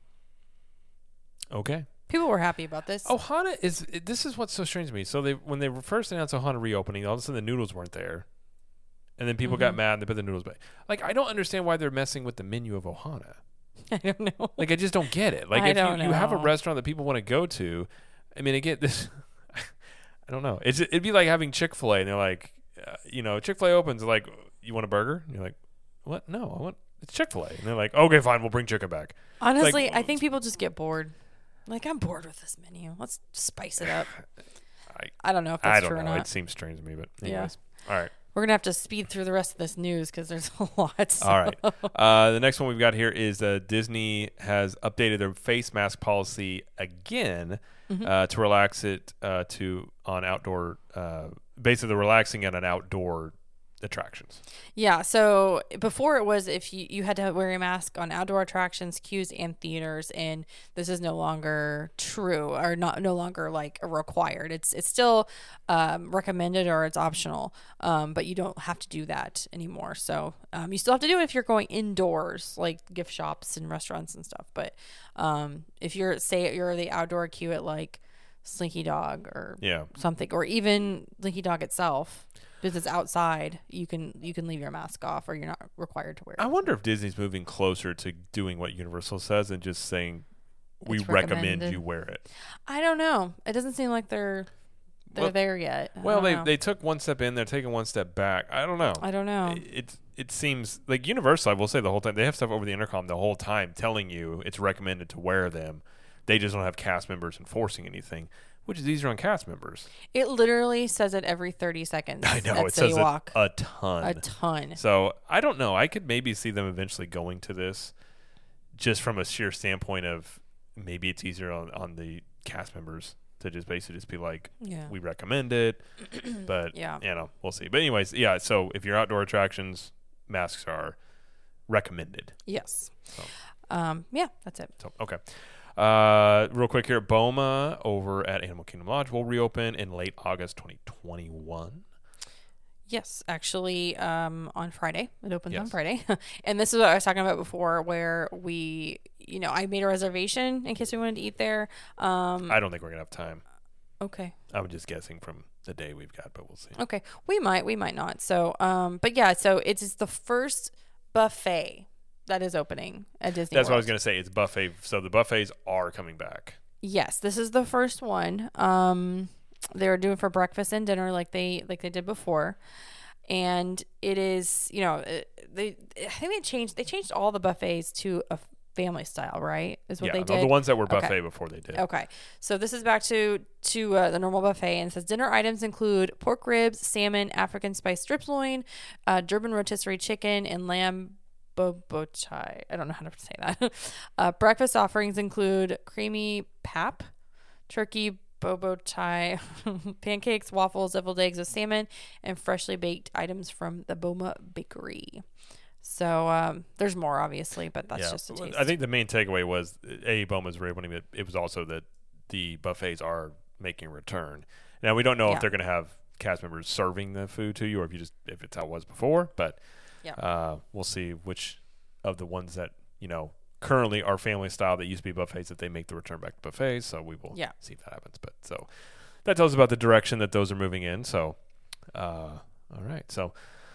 Okay. People were happy about this. Ohana is this is what's so strange to me. So they when they first announced Ohana reopening, all of a sudden the noodles weren't there, and then people mm-hmm. got mad and they put the noodles back. Like I don't understand why they're messing with the menu of Ohana. I don't know. Like I just don't get it. Like I if you, don't know. you have a restaurant that people want to go to, I mean, again, this I don't know. It's it'd be like having Chick-fil-A and they're like, uh, you know, Chick-fil-A opens like, you want a burger? And you're like, what? No, I want it's Chick-fil-A. And they're like, okay, fine, we'll bring chicken back. Honestly, like, I think people just get bored. Like, I'm bored with this menu. Let's spice it up. I, I don't know if that's I don't true know. or not. It seems strange to me, but anyways. Yeah. All right. We're going to have to speed through the rest of this news because there's a lot. So. All right. Uh, the next one we've got here is uh, Disney has updated their face mask policy again mm-hmm. uh, to relax it uh, to on outdoor, uh, basically relaxing it on outdoor attractions. Yeah. So before it was if you, you had to wear a mask on outdoor attractions, queues, and theaters, and this is no longer true or not no longer like required. It's it's still um, recommended or it's optional, um, but you don't have to do that anymore. So um, you still have to do it if you're going indoors, like gift shops and restaurants and stuff. But um, if you're say you're the outdoor queue at like Slinky Dog or yeah. something, or even Slinky Dog itself. Because it's outside, you can you can leave your mask off, or you're not required to wear it. I wonder if Disney's moving closer to doing what Universal says and just saying we It's recommend recommended. you wear it. I don't know. It doesn't seem like they're they're Well- there yet. I Well, don't they know. they took one step in, they're taking one step back. I don't know. I don't know. It it, it seems like Universal. I will say the whole time they have stuff over the intercom the whole time telling you it's recommended to wear them. They just don't have cast members enforcing anything, which is easier on cast members. It literally says it every thirty seconds. I know at it says it Walk. a ton. A ton. So I don't know. I could maybe see them eventually going to this, just from a sheer standpoint of maybe it's easier on, on the cast members to just basically just be like, Yeah. we recommend it, but Yeah. you know, we'll see. But anyways, yeah. So if you're outdoor attractions, masks are recommended. Yes. So. Um. Yeah. That's it. So okay. Uh, real quick here, Boma over at Animal Kingdom Lodge will reopen in late August twenty twenty-one. Yes, actually, um, on Friday. It opens on Yes. Friday. And this is what I was talking about before, where we, you know, I made a reservation in case we wanted to eat there. Um, I don't think we're gonna have time. okay. I'm just guessing from the day we've got, but we'll see. Okay. We might, we might not. So, um, but yeah, so it's the first buffet that is opening at Disney That's what I World. was gonna say. It's buffet, so the buffets are coming back. Yes, this is the first one. Um, they're doing for breakfast and dinner like they like they did before, and it is you know it, they I think they changed they changed all the buffets to a family style, right? Is what yeah, they the- did. the ones that were buffet Okay. before they did. Okay, so this is back to to uh, the normal buffet, and it says dinner items include pork ribs, salmon, African spiced strip loin, uh, Durban rotisserie chicken, and lamb bobochai. I don't know how to say that. uh, breakfast offerings include creamy pap, turkey bobochai, pancakes, waffles, deviled eggs with salmon, and freshly baked items from the Boma Bakery. So um, there's more, obviously, but that's Yeah. just a taste. I think the main takeaway was a Boma's very winning. It, it was also that the buffets are making a return. Now we don't know Yeah. if they're going to have cast members serving the food to you, or if you just if it's how it was before. But Yeah. uh, we'll see which of the ones that you know currently are family style that used to be buffets that they make the return back to buffets. So we will Yeah. see if that happens. But so that tells us about the direction that those are moving in. So uh, all right, so.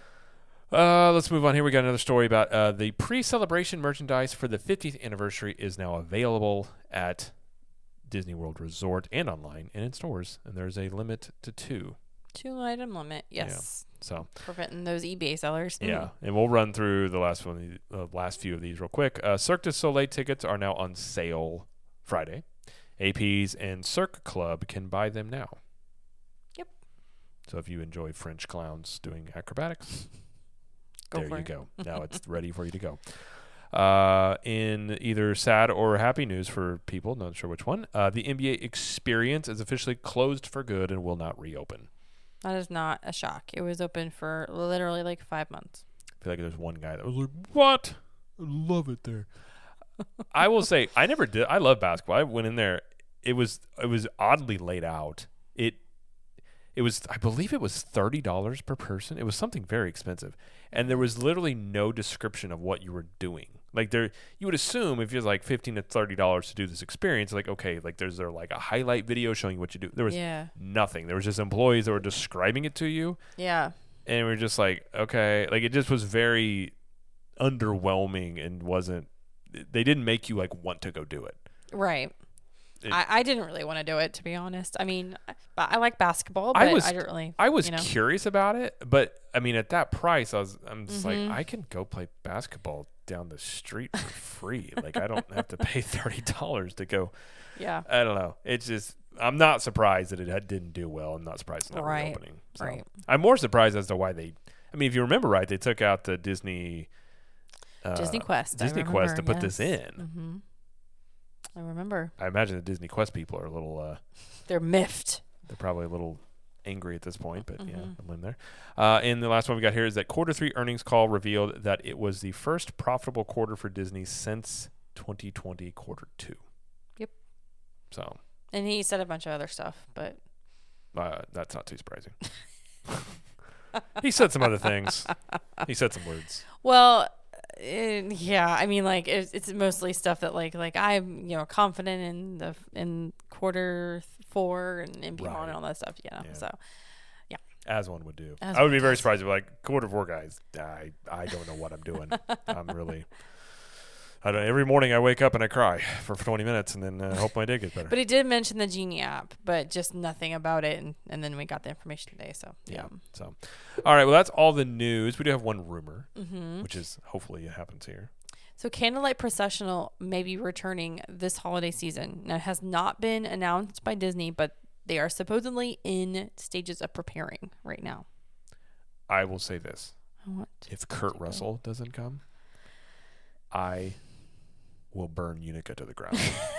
Uh, let's move on here. We got another story about uh, the pre-celebration merchandise for the fiftieth anniversary is now available at Disney World Resort and online and in stores, and there's a limit to two. Two item limit, yes. So Preventing those eBay sellers. Mm. yeah, and we'll run through the last one, the uh, last few of these real quick. Uh, Cirque du Soleil tickets are now on sale Friday. A Ps and Cirque Club can buy them now. Yep. So if you enjoy French clowns doing acrobatics. Go there for you it. go. Now it's ready for you to go. Uh, in either sad or happy news for people, not sure which one, uh, the N B A Experience is officially closed for good and will not reopen. That is not a shock. It was open for literally like five months. I feel like there's one guy that was like, "What? I love it there." I will say, I never did. I love basketball. I went in there. It was it was oddly laid out. It it was I believe it was thirty dollars per person. It was something very expensive, and there was literally no description of what you were doing. Like there, you would assume if it's like fifteen to thirty dollars to do this experience, like okay, like there's there like a highlight video showing you what you do. There was Yeah. nothing. There was just employees that were describing it to you, Yeah. and we we're just like, okay, like it just was very underwhelming and wasn't. They didn't make you like want to go do it. Right. It- I, I didn't really want to do it, to be honest. I mean, I, I like basketball, but I I, was- didn't really. I was you know? curious about it, but I mean, at that price, I was I'm just Mhm. like, I can go play basketball down the street for free. Like I don't have to pay thirty dollars to go. Yeah. I don't know. It's just I'm not surprised that it had, didn't do well. I'm not surprised it's not Right, reopening. So right. I'm more surprised as to why they. I mean, if you remember right, they took out the Disney. Uh, Disney Quest. I Disney Quest to remember, put this yes. in. Mm-hmm. I remember. I imagine the Disney Quest people are a little. Uh, They're miffed. They're probably a little angry at this point, but yeah, Mhm. I'm in there. Uh, and the last one we got here is that quarter three earnings call revealed that it was the first profitable quarter for Disney since twenty twenty quarter two. Yep. So And he said a bunch of other stuff, but uh, that's not too surprising. He said some other things. He said some words. well, uh, yeah. I mean, like it's, it's mostly stuff that like like I'm you know confident in the in quarter four and, and beyond Right. and all that stuff. You know, Yeah. so As one would do. As I would one be very does. surprised if like quarter four guys. I I don't know what I'm doing. I'm really. I don't. Every morning I wake up and I cry for twenty minutes and then uh, hope my day gets better. But he did mention the Genie app, but just nothing about it. And, and then we got the information today. So, Yeah. yeah. So, all right. Well, that's all the news. We do have one rumor, Mm-hmm. which is hopefully it happens here. So, Candlelight Processional may be returning this holiday season. Now, it has not been announced by Disney, but they are supposedly in stages of preparing right now. I will say this: What? if Kurt Russell doesn't come, I will burn Unica to the ground.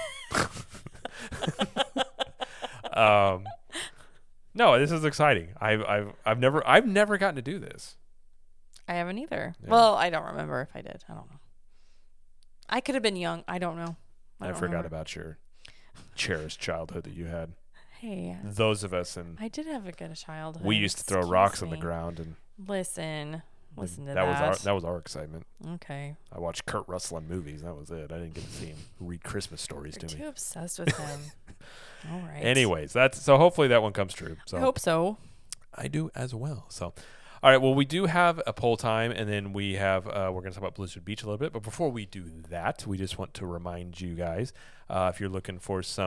um, no, this is exciting. I've I've I've never I've never gotten to do this. I haven't either. Yeah. Well, I don't remember if I did. I don't know. I could have been young. I don't know. I, don't forgot remember. about your cherished childhood that you had. Hey, Those of us and I did have a good childhood. we used to throw Excuse rocks on the me. ground, and Listen, listen to that, that. was our that was our excitement. Okay. I watched Kurt Russell in movies. That was it. I didn't get to see him read Christmas stories You're to too me. obsessed with him. All right. Anyways, that's so. Hopefully that one comes true. So I hope so. I do as well. So, all right. Well, we do have a poll time, and then we have uh, we're going to talk about Blizzard Beach a little bit. But before we do that, we just want to remind you guys, uh, if you're looking for some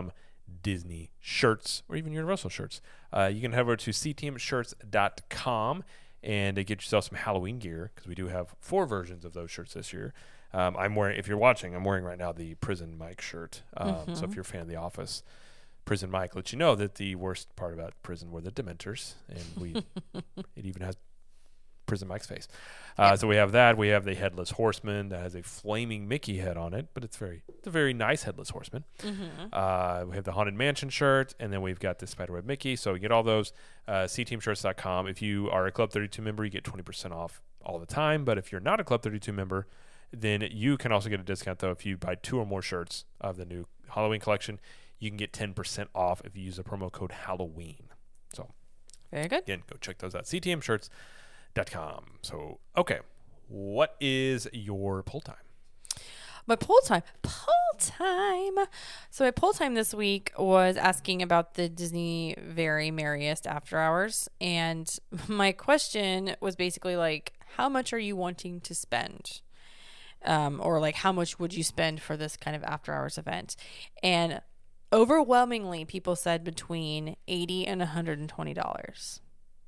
Disney shirts or even Universal shirts. Uh, you can head over to c t m shirts dot com and uh, get yourself some Halloween gear because we do have four versions of those shirts this year. Um, I'm wearing, if you're watching, I'm wearing right now the Prison Mike shirt. Um, Mm-hmm. So if you're a fan of The Office, Prison Mike lets you know that the worst part about prison were the Dementors, and we it even has Prison Mike's face. Uh, so we have that. We have the Headless Horseman that has a flaming Mickey head on it, but it's very it's a very nice Headless Horseman. Mm-hmm. Uh, we have the Haunted Mansion shirt, and then we've got the Spiderweb Mickey. So you get all those. Uh, c team shirts dot com. If you are a Club thirty-two member, you get twenty percent off all the time. But if you're not a Club thirty-two member, then you can also get a discount, though. If you buy two or more shirts of the new Halloween collection, you can get ten percent off if you use the promo code Halloween. So Very good. again, go check those out. c t m shirts dot com. So, okay. What is your pull time? My poll time. Poll time. So my poll time this week was asking about the Disney Very Merriest After Hours. And my question was basically like, how much are you wanting to spend? Um, or like, how much would you spend for this kind of after hours event? And overwhelmingly, people said between eighty dollars and one hundred twenty dollars.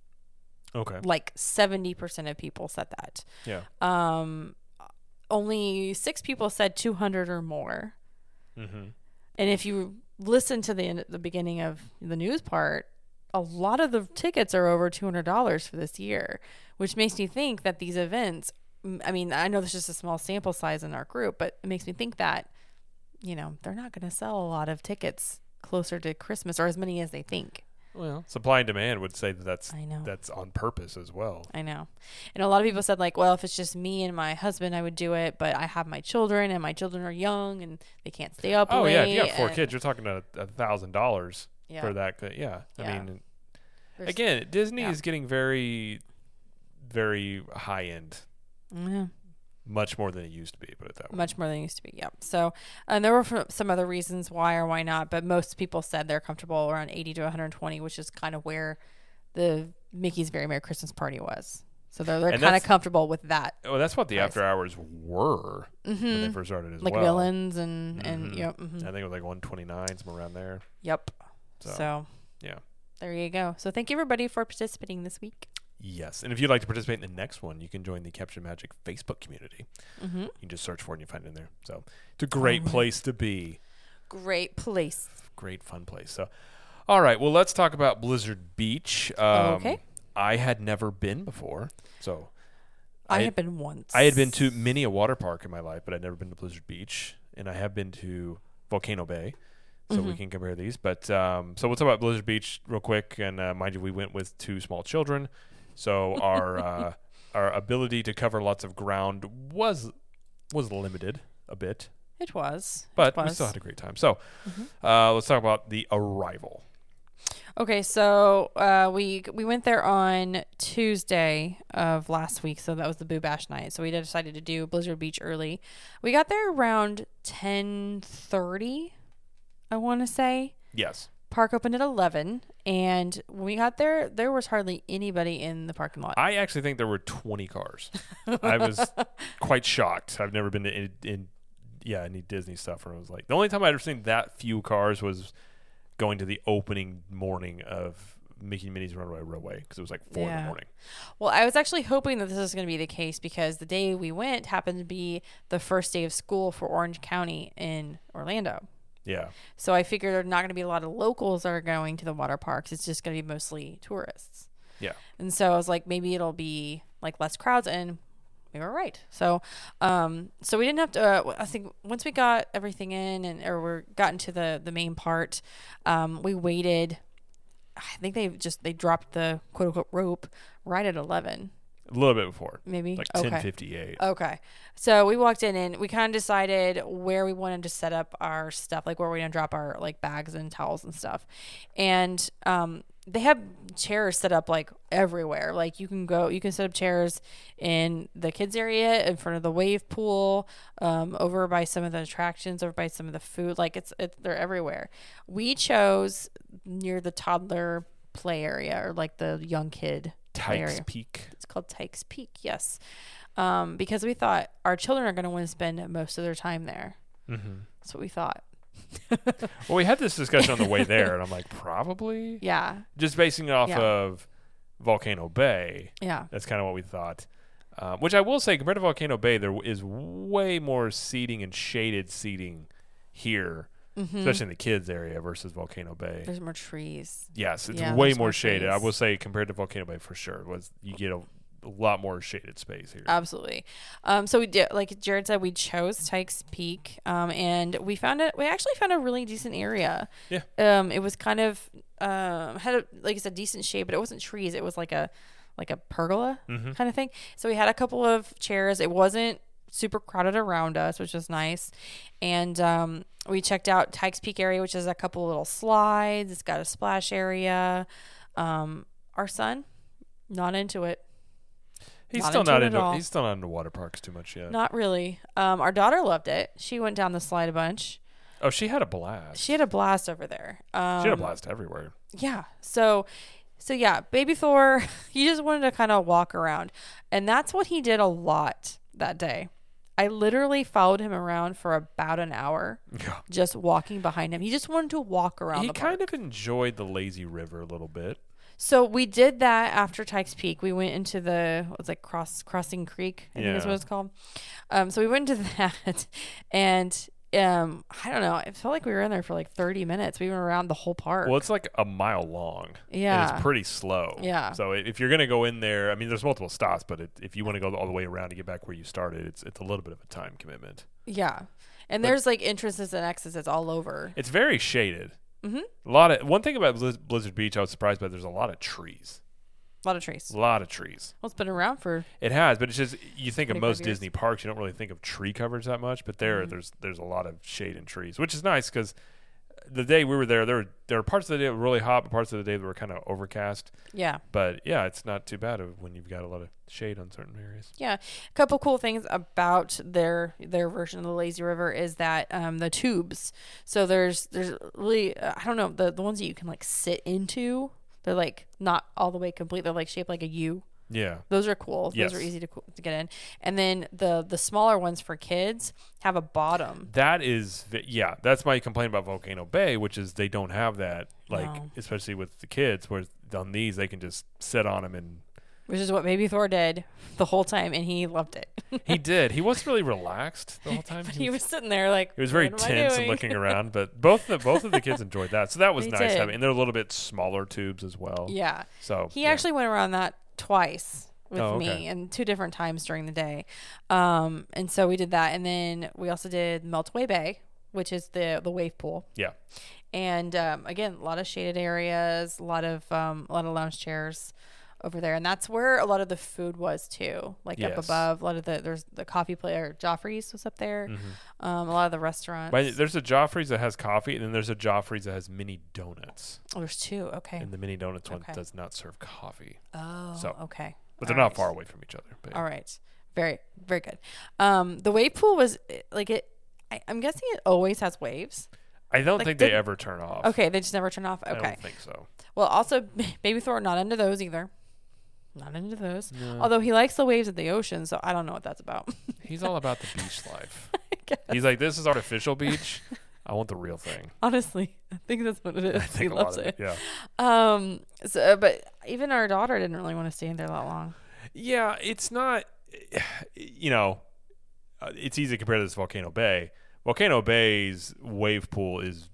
Okay. Like seventy percent of people said that. Yeah. Um, only six people said two hundred or more. Mm-hmm. And if you listen to the end, the beginning of the news part, a lot of the tickets are over two hundred dollars for this year, which makes me think that these events, I mean, I know there's just a small sample size in our group, but it makes me think that, you know, they're not going to sell a lot of tickets closer to Christmas or as many as they think. Well, supply and demand would say that that's I know. that's on purpose as well. I know. And a lot of people said like, well, if it's just me and my husband, I would do it, but I have my children and my children are young and they can't stay up Oh late. yeah, if you got four and- kids, you're talking a a thousand dollars Yeah. for that. Yeah, I Yeah. mean, There's- again, Disney yeah. is getting very, very high end, Yeah. much more than it used to be. Put it that way. Much more than it used to be. Yep. So, and there were f- some other reasons why or why not, but most people said they're comfortable around eighty to one hundred twenty, which is kind of where the Mickey's Very Merry Christmas Party was. So they're, they're And kind of that's- comfortable with that. Oh, that's what the price. after hours were when they Mm-hmm. first started as Like well. villains and, and Mhm. yep. mhm. I think it was like one twenty-nine, somewhere around there. Yep. So, So, yeah. there you go. So thank you everybody for participating this week. Yes, and if you'd like to participate in the next one, you can join the Capture Magic Facebook community. Mm-hmm. You can just search for it and you find it in there. So it's a great Alright. place to be. Great place. Great fun place. So, all right. Well, let's talk about Blizzard Beach. Um, Okay. I had never been before, so I, I- have been once. I had been to many a water park in my life, but I'd never been to Blizzard Beach, and I have been to Volcano Bay. So we Mhm. can compare these. But um, so we'll talk about Blizzard Beach real quick. And uh, mind you, we went with two small children, so our uh, our ability to cover lots of ground was was limited a bit, It was. but it was. we still had a great time. So Mhm. uh, let's talk about the arrival. Okay, so uh, we we went there on Tuesday of last week, so that was the Boo Bash night. So we decided to do Blizzard Beach early. We got there around ten thirty, I want to say. Yes. Park opened at eleven, and when we got there, there was hardly anybody in the parking lot. I actually think there were twenty cars. I was quite shocked. I've never been to in, in yeah any Disney stuff where I was like, the only time I'd ever seen that few cars was going to the opening morning of Mickey and Minnie's Runaway Railway because it was like four in Yeah. the morning. Well, I was actually hoping that this was going to be the case because the day we went happened to be the first day of school for Orange County in Orlando. Yeah. So I figured there are not going to be a lot of locals that are going to the water parks. It's just going to be mostly tourists. Yeah. And so I was like, maybe it'll be like less crowds, and we were right. So, um, so we didn't have to. Uh, I think once we got everything in and or we got into the the main part, um, we waited. I think they just they dropped the quote unquote rope right at eleven. A little bit before. Maybe Like okay. ten fifty-eight. Okay. So we walked in and we kind of decided where we wanted to set up our stuff, like where we're going to drop our like bags and towels and stuff. And um, they have chairs set up like everywhere. Like you can go, you can set up chairs in the kids area, in front of the wave pool, um, over by some of the attractions, over by some of the food. Like it's, it's they're everywhere. We chose near the toddler play area or like the young kid play Tykes area. Peak. It's called Tykes Peak, yes. Um, because we thought our children are going to want to spend most of their time there. Mm-hmm. That's what we thought. Well, we had this discussion on the way there, and I'm like, probably. Yeah. Just basing it off Yeah. of Volcano Bay. Yeah. That's kind of what we thought. Um, which I will say, compared to Volcano Bay, there is way more seating and shaded seating here, Mm-hmm. especially in the kids area versus Volcano Bay. There's more trees. Yes, it's Yeah, way there's more, more shaded. I trees. will say, compared to Volcano Bay, for sure, was you get a, a lot more shaded space here. Absolutely. Um, so we did, like Jared said, we chose Tykes Peak, um, and we found it. We actually found a really decent area. Yeah. Um, it was kind of um had a, like I said, decent shade, but it wasn't trees. It was like a like a pergola Mm-hmm. kind of thing. So we had a couple of chairs. It wasn't super crowded around us, which was nice. And um, we checked out Tykes Peak area, which is a couple little slides. It's got a splash area. Um, our son, not into it. He's Not still into not it at into all. he's still not into water parks too much yet. Not really. Um, our daughter loved it. She went down the slide a bunch. Oh, she had a blast. She had a blast over there. Um, She had a blast everywhere. Yeah. So, so yeah, Baby Thor, he just wanted to kind of walk around, and that's what he did a lot that day. I literally followed him around for about an hour, Yeah. just walking behind him. He just wanted to walk around. He the park. kind of enjoyed the lazy river a little bit. So we did that after Tykes Peak. We went into the what's like cross crossing creek, I think is Yeah. what it's called. Um, so we went into that, and um, I don't know. It felt like we were in there for like thirty minutes. We went around the whole park. Well, it's like a mile long. And Yeah. it's pretty slow. Yeah. So if you're going to go in there, I mean, there's multiple stops, but it, if you want to go all the way around to get back where you started, it's it's a little bit of a time commitment. Yeah, and But- there's like entrances and exits all over. It's very shaded. Mm-hmm. A lot of one thing about Blizz- Blizzard Beach, I was surprised by. There's a lot of trees. A lot of trees. A lot of trees. Well, it's been around for It has, but it's just you think of twenty-five most years. Disney parks, you don't really think of tree coverage that much. But there, Mhm. there's there's a lot of shade and trees, which is nice because the day we were there, there were there were parts of the day that were really hot, but parts of the day that were kind of overcast. yeah. But yeah, it's not too bad of when you've got a lot of shade on certain areas. Yeah, a couple cool things about their their version of the lazy river is that um, the tubes. So there's there's really uh, I don't know the the ones that you can like sit into. They're like not all the way complete. They're like shaped like a U. Yeah. Those are cool. Yes. Those are easy to co- to get in. And then the the smaller ones for kids have a bottom. That is, v- yeah, that's my complaint about Volcano Bay, which is they don't have that, like, No. especially with the kids, where on these they can just sit on them. And Which is what Baby Thor did the whole time, and he loved it. he did. He wasn't really relaxed the whole time. But he was sitting there like He was very "What am I tense and doing?" looking around, but both the both of the kids enjoyed that, so that was They nice did. having. And they're a little bit smaller tubes as well. Yeah. So He yeah. actually went around that twice with Oh, me okay. and two different times during the day. Um, and so we did that. And then we also did Meltaway Bay, which is the, the wave pool. Yeah. And um, again, a lot of shaded areas, a lot of um, a lot of lounge chairs over there. And that's where a lot of the food was too. Like up Yes. above, a lot of the, there's the coffee player, Joffrey's was up there. Mhm. Um, a lot of the restaurants. But there's a Joffrey's that has coffee, and then there's a Joffrey's that has mini donuts. Oh, there's two. Okay. And the mini donuts one Okay. does not serve coffee, Oh, So, okay. but they're All not right. far away from each other. But All right. Very, very good. Um, the wave pool was eh, like it. I, I'm guessing it always has waves. I don't like, think they did- ever turn off. Okay, they just never turn off. I Okay. don't think so. Well, also, Baby Thor not into those either. Not into those. No. Although he likes the waves of the ocean, so I don't know what that's about. He's all about the beach life. I guess. He's like, this is artificial beach. I want the real thing. Honestly, I think that's what it is. I He think a lot loves of it. it. Yeah. Um. So, but even our daughter didn't really want to stay in there that long. Yeah, it's not, you know, uh, it's easy to compare to this Volcano Bay. Volcano Bay's wave pool is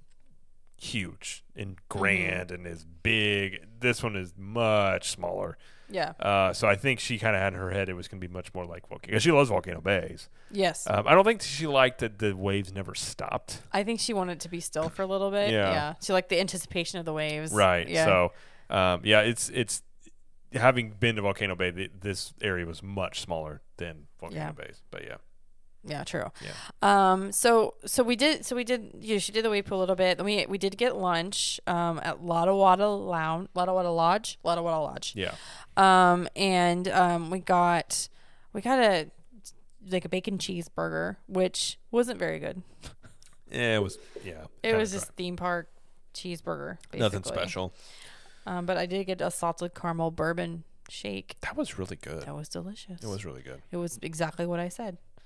huge and grand and is big. This one is much smaller. Yeah. Uh, so I think she kind of had in her head it was going to be much more like Volcano. She loves Volcano Bays. Yes. Um, I don't think she liked that the waves never stopped. I think she wanted to be still for a little bit. Yeah. Yeah. She liked the anticipation of the waves. Right. Yeah. So, um, yeah, it's it's having been to Volcano Bay, th- this area was much smaller than Volcano Yeah. Bays. But yeah, Yeah, true. Yeah. Um. So so we did. So we did. Yeah, she did the wave pool a little bit. Then we we did get lunch. Um. At Lotta Wada Lounge. Lotta Wada Lodge. Lotta Wada Lodge. yeah, Um. And um. We got we got a like a bacon cheeseburger, which wasn't very good. yeah. It was yeah. It kinda was dry. just theme park cheeseburger. Basically. Nothing special. Um. But I did get a salted caramel bourbon shake. That was really good. That was delicious. It was really good. It was exactly what I said.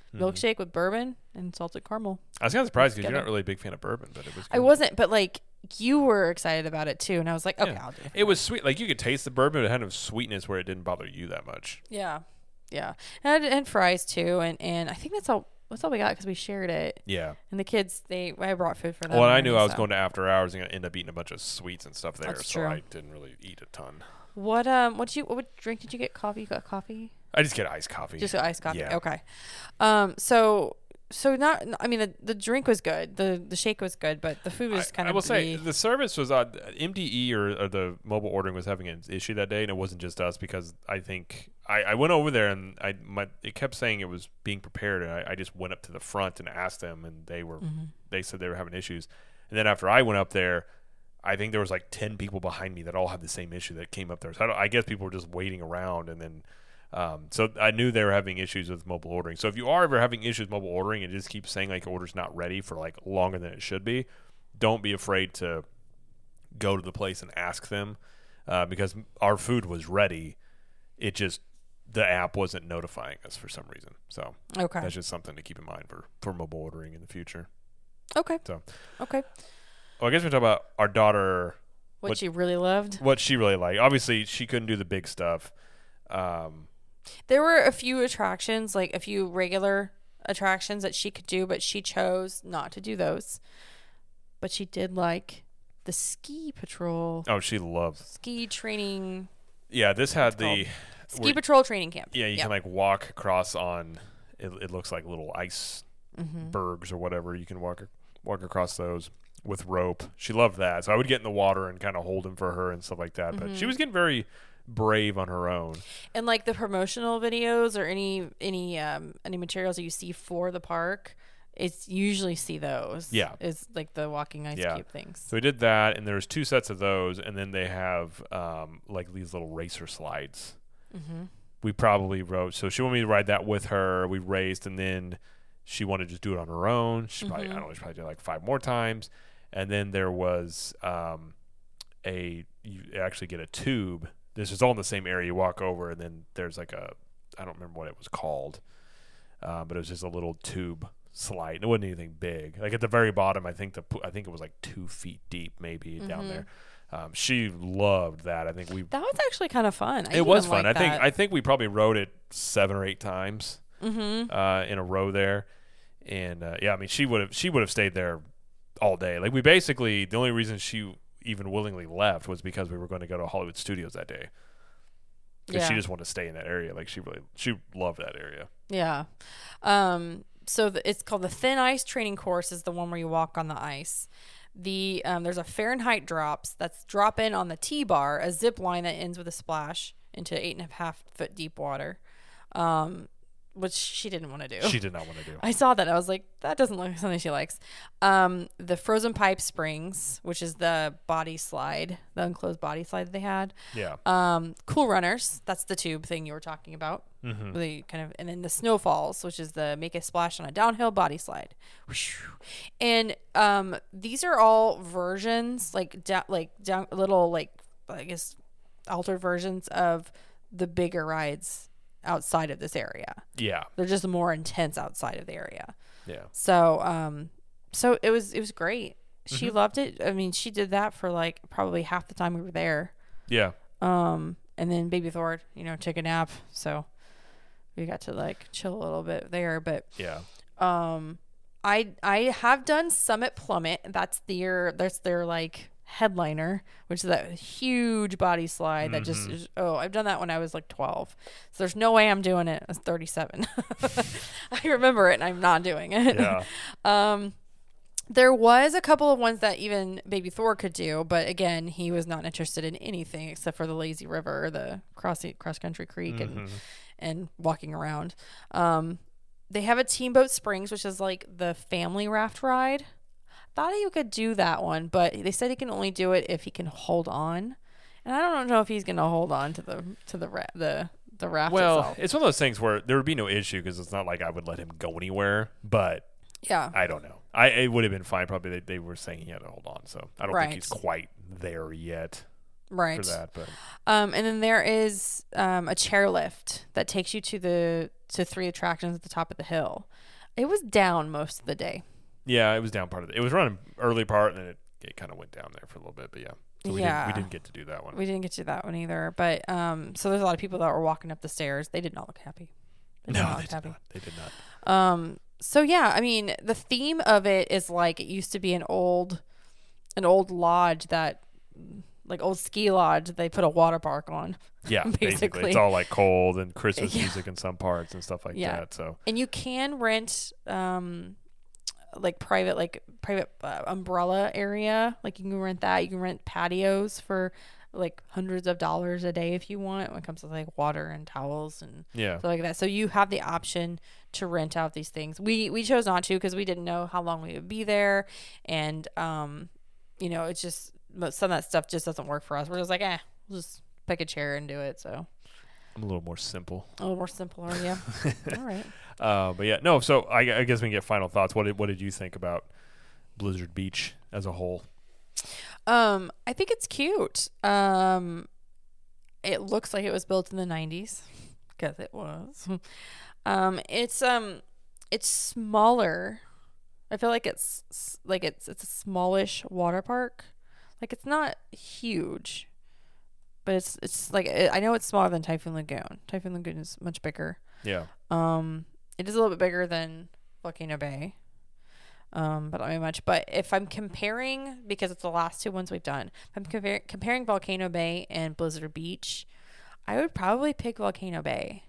milkshake with bourbon and salted caramel. I was kind of surprised because Together. you're not really a big fan of bourbon, but it was. I good. wasn't, but like you were excited about it too, and I was like, okay, Yeah. I'll do it. It was sweet. Like you could taste the bourbon, but it had enough sweetness where it didn't bother you that much. Yeah, yeah, and, and fries too, and and I think that's all. That's all we got because we shared it. Yeah. And the kids, they I brought food for them. Well, and I already, knew I was so. going to after hours and gonna end up eating a bunch of sweets and stuff there, That's so true. I didn't really eat a ton. What um? What did you? What drink did you get? Coffee? You got coffee? I just get iced coffee. Just iced coffee. Yeah. Okay. Um. So so not. I mean, the, the drink was good. The the shake was good, but the food was I, kind I of. will say bleh. the service was odd. M D E or, or the mobile ordering was having an issue that day, and it wasn't just us because I think I, I went over there and I my it kept saying it was being prepared, and I, I just went up to the front and asked them, and they were Mm-hmm. they said they were having issues, and then after I went up there, I think there was like ten people behind me that all had the same issue that came up there. So I, don't, I guess people were just waiting around, and then. Um, so I knew they were having issues with mobile ordering. So if you are ever having issues with mobile ordering and it just keeps saying like your order's not ready for like longer than it should be, don't be afraid to go to the place and ask them uh, because our food was ready. It just the app wasn't notifying us for some reason. So Okay. that's just something to keep in mind for, for mobile ordering in the future. Okay. So Okay. well, I guess we talk about our daughter, What, What- you really loved? what she really liked. Obviously, she couldn't do the big stuff. Um, There were a few attractions, like a few regular attractions that she could do, but she chose not to do those. But she did like the ski patrol, oh, she loved. ski training, Yeah, this had What's the ski where- patrol training camp. Yeah, you Yep. can like walk across on. It, it looks like little ice Mm-hmm. bergs or whatever. You can walk walk across those with rope. She loved that, so I would get in the water and kind of hold him for her and stuff like that. But Mm-hmm. she was getting very brave on her own. And like the promotional videos or any any um any materials that you see for the park, it's usually see those. Yeah. Is like the walking ice Yeah. cube things. So we did that, and there's two sets of those, and then they have um, like these little racer slides. Mm-hmm. We probably rode. So she wanted me to ride that with her. We raced, and then she wanted to just do it on her own. She probably, I don't know, she probably did it like five more times. And then there was um, a, you actually get a tube. This is all in the same area. You walk over, and then there's like a, I don't remember what it was called, uh, but it was just a little tube slide. It wasn't anything big. Like at the very bottom, I think the po- I think it was like two feet deep, maybe down Mhm. there. Um, she loved that. I think we. That was actually kind of fun. I It was even fun. liked I think that. I think we probably rode it seven or eight times Mm-hmm. uh, in a row there, and uh, yeah, I mean she would have she would have stayed there all day. Like we basically the only reason she even willingly left was because we were going to go to Hollywood Studios that day. 'Cause Yeah. she just wanted to stay in that area. Like she really she loved that area. Yeah. Um, so the, it's called the Thin Ice Training Course is the one where you walk on the ice. The um, there's a Fahrenheit drops that's drop in on the T-bar, a zip line that ends with a splash into eight and a half foot deep water, um, which she didn't want to do. She did not want to do. I saw that. I was like, that doesn't look like something she likes. Um, the Frozen Pipe Springs, which is the body slide, the enclosed body slide that they had. Yeah. Um, Cool Runners, that's the tube thing you were talking about. Mm-hmm. The kind of, and then the Snowfalls, which is the make a splash on a downhill body slide. Whoosh. And um, these are all versions, like down, like down, little like I guess altered versions of the bigger rides outside of this area. Yeah. They're just more intense outside of the area. Yeah. So, um, so it was it was great. She Mhm. loved it. I mean, she did that for like probably half the time we were there. Yeah. Um, and then Baby Thor, you know, took a nap, so we got to like chill a little bit there. But Yeah. um, I I have done Summit Plummet. That's their that's their like headliner, which is that huge body slide that just Mhm. is, oh I've done that when I was like twelve. So there's no way I'm doing it as thirty-seven. I remember it and I'm not doing it. Yeah. Um, there was a couple of ones that even Baby Thor could do, but again, he was not interested in anything except for the lazy river, the cross cross country creek, Mhm. and and walking around. Um, they have a Teamboat Springs, which is like the family raft ride. Thought you could do that one, but they said he can only do it if he can hold on, and I don't know if he's gonna hold on to the to the ra- the the raft Well, itself. it's one of those things where there would be no issue because it's not like I would let him go anywhere, but Yeah. I don't know. I it would have been fine. Probably they, they were saying he had to hold on, so I don't Right. think he's quite there yet. right. for that. But um, and then there is um a chairlift that takes you to the to three attractions at the top of the hill. It was down most of the day. yeah, it was down part of it. It was running early part, and then it, it kind of went down there for a little bit. But yeah, so we Yeah. didn't we didn't get to do that one. We didn't get to that one either. But um, so there's a lot of people that were walking up the stairs. They did not look happy. They did no, not they look did happy. not. They did not. Um. So yeah, I mean, the theme of it is like it used to be an old, an old lodge that, like old ski lodge that they put a water park on. Yeah, basically. Basically. It's all like cold and Christmas Yeah. music in some parts and stuff like Yeah. that. So And you can rent um, like private, like private uh, umbrella area. Like you can rent that. You can rent patios for like hundreds of dollars a day if you want. When it comes to like water and towels and yeah, stuff like that. So you have the option to rent out these things. We we chose not to because we didn't know how long we would be there, and um, you know, it's just some of that stuff just doesn't work for us. We're just like, eh, we'll just pick a chair and do it. So I'm a little more simple. a little more simpler, yeah. All right. Uh, but yeah, no. So I, I guess we can get final thoughts. What did what did you think about Blizzard Beach as a whole? Um, I think it's cute. Um, it looks like it was built in the nineties because it was. um, it's um, it's smaller. I feel like it's s- like it's it's a smallish water park. Like it's not huge, but it's it's like it, I know it's smaller than Typhoon Lagoon. Typhoon Lagoon is much bigger. Yeah, Um, it is a little bit bigger than Volcano Bay. Um, but not very much. But if I'm comparing, because it's the last two ones we've done, if I'm compar- comparing Volcano Bay and Blizzard Beach, I would probably pick Volcano Bay.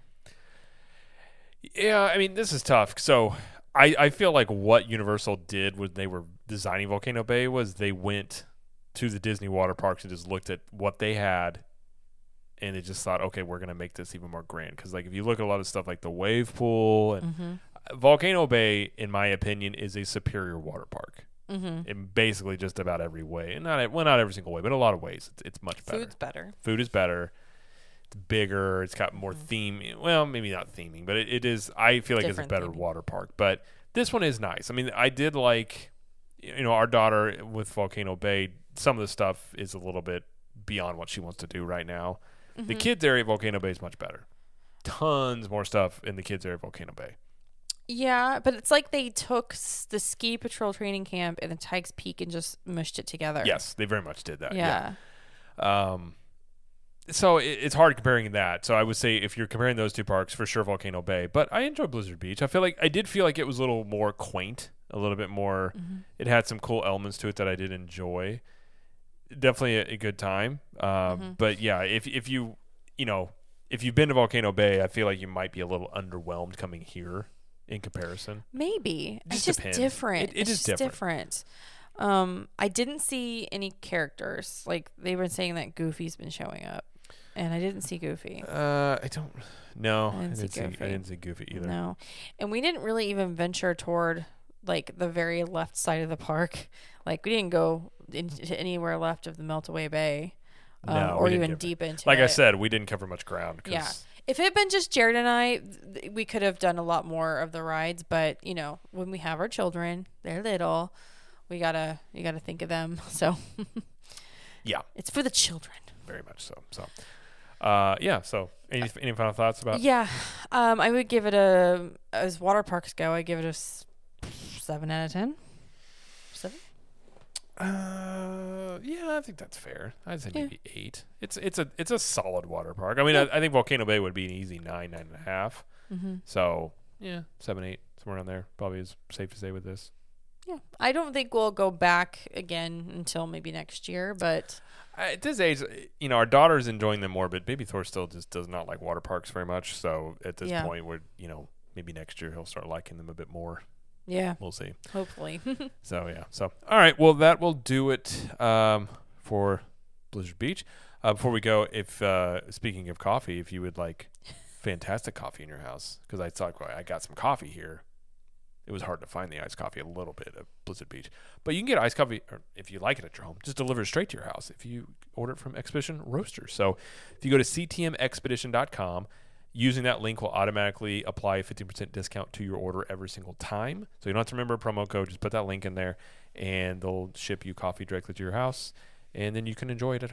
yeah. I mean, this is tough. So I I feel like what Universal did when they were designing Volcano Bay was they went to the Disney water parks and just looked at what they had, and they just thought, okay, we're gonna make this even more grand. Because like if you look at a lot of stuff like the wave pool and Mm-hmm. Volcano Bay, in my opinion, is a superior water park Mm-hmm. in basically just about every way, and not well, not every single way, but in a lot of ways, it's, it's much better. Food's better. Food is better. It's bigger. It's got more Mhm. theme. Well, maybe not theming, but it, it is. I feel like Different it's a better theming. water park. But this one is nice. I mean, I did like, you know, our daughter with Volcano Bay. Some of the stuff is a little bit beyond what she wants to do right now. The Mhm. kids area at Volcano Bay is much better. Tons more stuff in the kids area at Volcano Bay. Yeah, but it's like they took s- the ski patrol training camp and the Tykes Peak and just mushed it together. Yes, they very much did that. Yeah. Yeah. Um, so it, it's hard comparing that. So I would say if you're comparing those two parks, for sure Volcano Bay. But I enjoy Blizzard Beach. I feel like I did feel like it was a little more quaint, a little bit more. Mm-hmm. It had some cool elements to it that I did enjoy. Definitely a, a good time. Um, Mhm. But yeah, if if you you know if you've been to Volcano Bay, I feel like you might be a little underwhelmed coming here in comparison. Maybe. It It's just just depends. different. It- it it's is just different. different. Um, I didn't see any characters. Like they were saying that Goofy's been showing up, and I didn't see Goofy. Uh, I don't. No, I I didn't see didn't see. I Goofy. didn't see Goofy either. No, and we didn't really even venture toward like the very left side of the park. Like we didn't go into anywhere left of the Meltaway Bay, um, No, or we didn't even get- deep into Like it. I said, we didn't cover much ground. 'Cause Yeah. If it had been just Jared and I, th- we could have done a lot more of the rides. But you know, when we have our children, they're little. We gotta, you gotta think of them. So Yeah. it's for the children. Very much so. So, uh, yeah. So, any any final thoughts about? Yeah, um, I would give it a as water parks go. I give it a s- seven out of ten. Seven. Uh, yeah, I think that's fair. I'd say Yeah. maybe eight. It's it's a it's a solid water park. I mean, Yeah. I, I think Volcano Bay would be an easy nine, nine and a half. Mm-hmm. So, yeah, seven, eight, somewhere around there. Probably is safe to say with this. Yeah, I don't think we'll go back again until maybe next year. But Uh, At this age, you know, our daughter's enjoying them more, but baby Thor still just does not like water parks very much. So at this Yeah. point, we're you know maybe next year he'll start liking them a bit more. yeah, We'll see. hopefully. So yeah. So all right. Well, that will do it um, for Blizzard Beach. Uh, before we go, if uh, speaking of coffee, if you would like fantastic coffee in your house, because I thought well, I got some coffee here. It was hard to find the iced coffee a little bit at Blizzard Beach, but you can get iced coffee, or if you like it at your home, just deliver it straight to your house if you order it from Expedition Roasters. So if you go to c t m expedition dot com, using that link will automatically apply a fifteen percent discount to your order every single time. So you don't have to remember a promo code. Just put that link in there, and they'll ship you coffee directly to your house, and then you can enjoy it at home.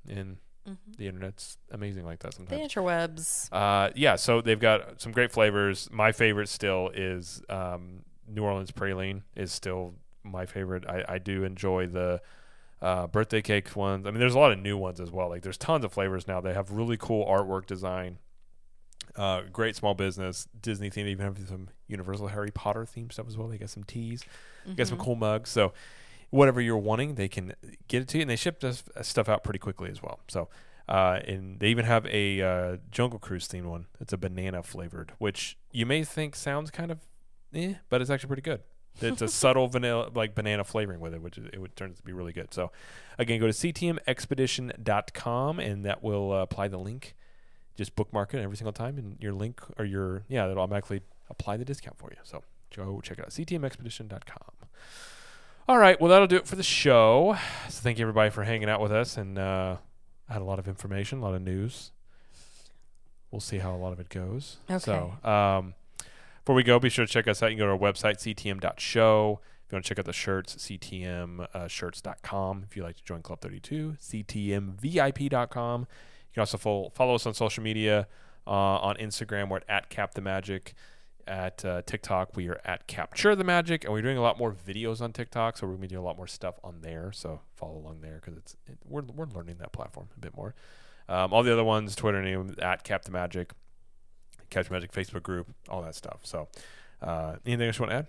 And Mm-hmm. the internet's amazing like that The sometimes. interwebs. Uh, yeah, so they've got some great flavors. My favorite still is um, New Orleans praline is still my favorite. I, I do enjoy the uh, birthday cake ones. I mean, there's a lot of new ones as well. Like there's tons of flavors now. They have really cool artwork design. Uh, great small business. Disney theme. They even have some Universal Harry Potter theme stuff as well. They got some teas. Mm-hmm. Got some cool mugs. So whatever you're wanting, they can get it to you, and they ship this stuff out pretty quickly as well. So, uh, and they even have a uh, Jungle Cruise themed one. It's a banana flavored, which you may think sounds kind of eh, but it's actually pretty good. It's a subtle vanilla, like banana flavoring with it, which is, it would turn to be really good. So, again, go to c t m expedition dot com, and that will uh, apply the link. Just bookmark it every single time, and your link or your yeah, that'll automatically apply the discount for you. So, go check it out, c t m expedition dot com. All right, well, that'll do it for the show. So thank you, everybody, for hanging out with us. And uh, I had a lot of information, a lot of news. We'll see how a lot of it goes. Okay. So um, before we go, be sure to check us out. You can go to our website, c t m dot show. If you want to check out the shirts, c t m shirts dot com. If you'd like to join Club thirty-two, c t m v i p dot com. You can also follow, follow us on social media. Uh, on Instagram, we're at CapTheMagic. At uh, TikTok, we are at Capture the Magic, and we're doing a lot more videos on TikTok, so we're going to be doing a lot more stuff on there. So follow along there because it's it, we're we're learning that platform a bit more. Um, all the other ones, Twitter name at Cap the Magic, Cap the Magic Facebook group, all that stuff. So uh, anything else you want to add?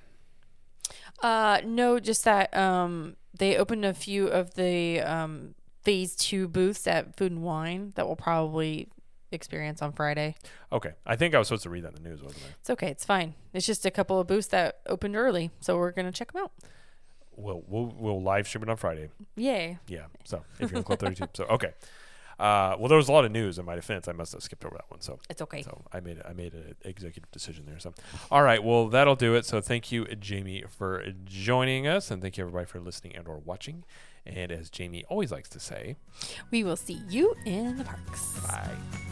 Uh, no, just that um, they opened a few of the um, phase two booths at Food and Wine that will probably experience on Friday. Okay, I think I was supposed to read that in the news, wasn't I? It's okay. It's fine. It's just a couple of booths that opened early, so we're gonna check them out. We'll we'll, we'll live stream it on Friday. Yay! Yeah. So if you're in Club thirty-two, so okay. Uh, well, there was a lot of news in my defense. I must have skipped over that one. So It's okay. So I made I made an executive decision there. So all right, well that'll do it. So thank you, Jamie, for joining us, and thank you everybody for listening and or watching. And as Jamie always likes to say, We will see you in the parks. bye.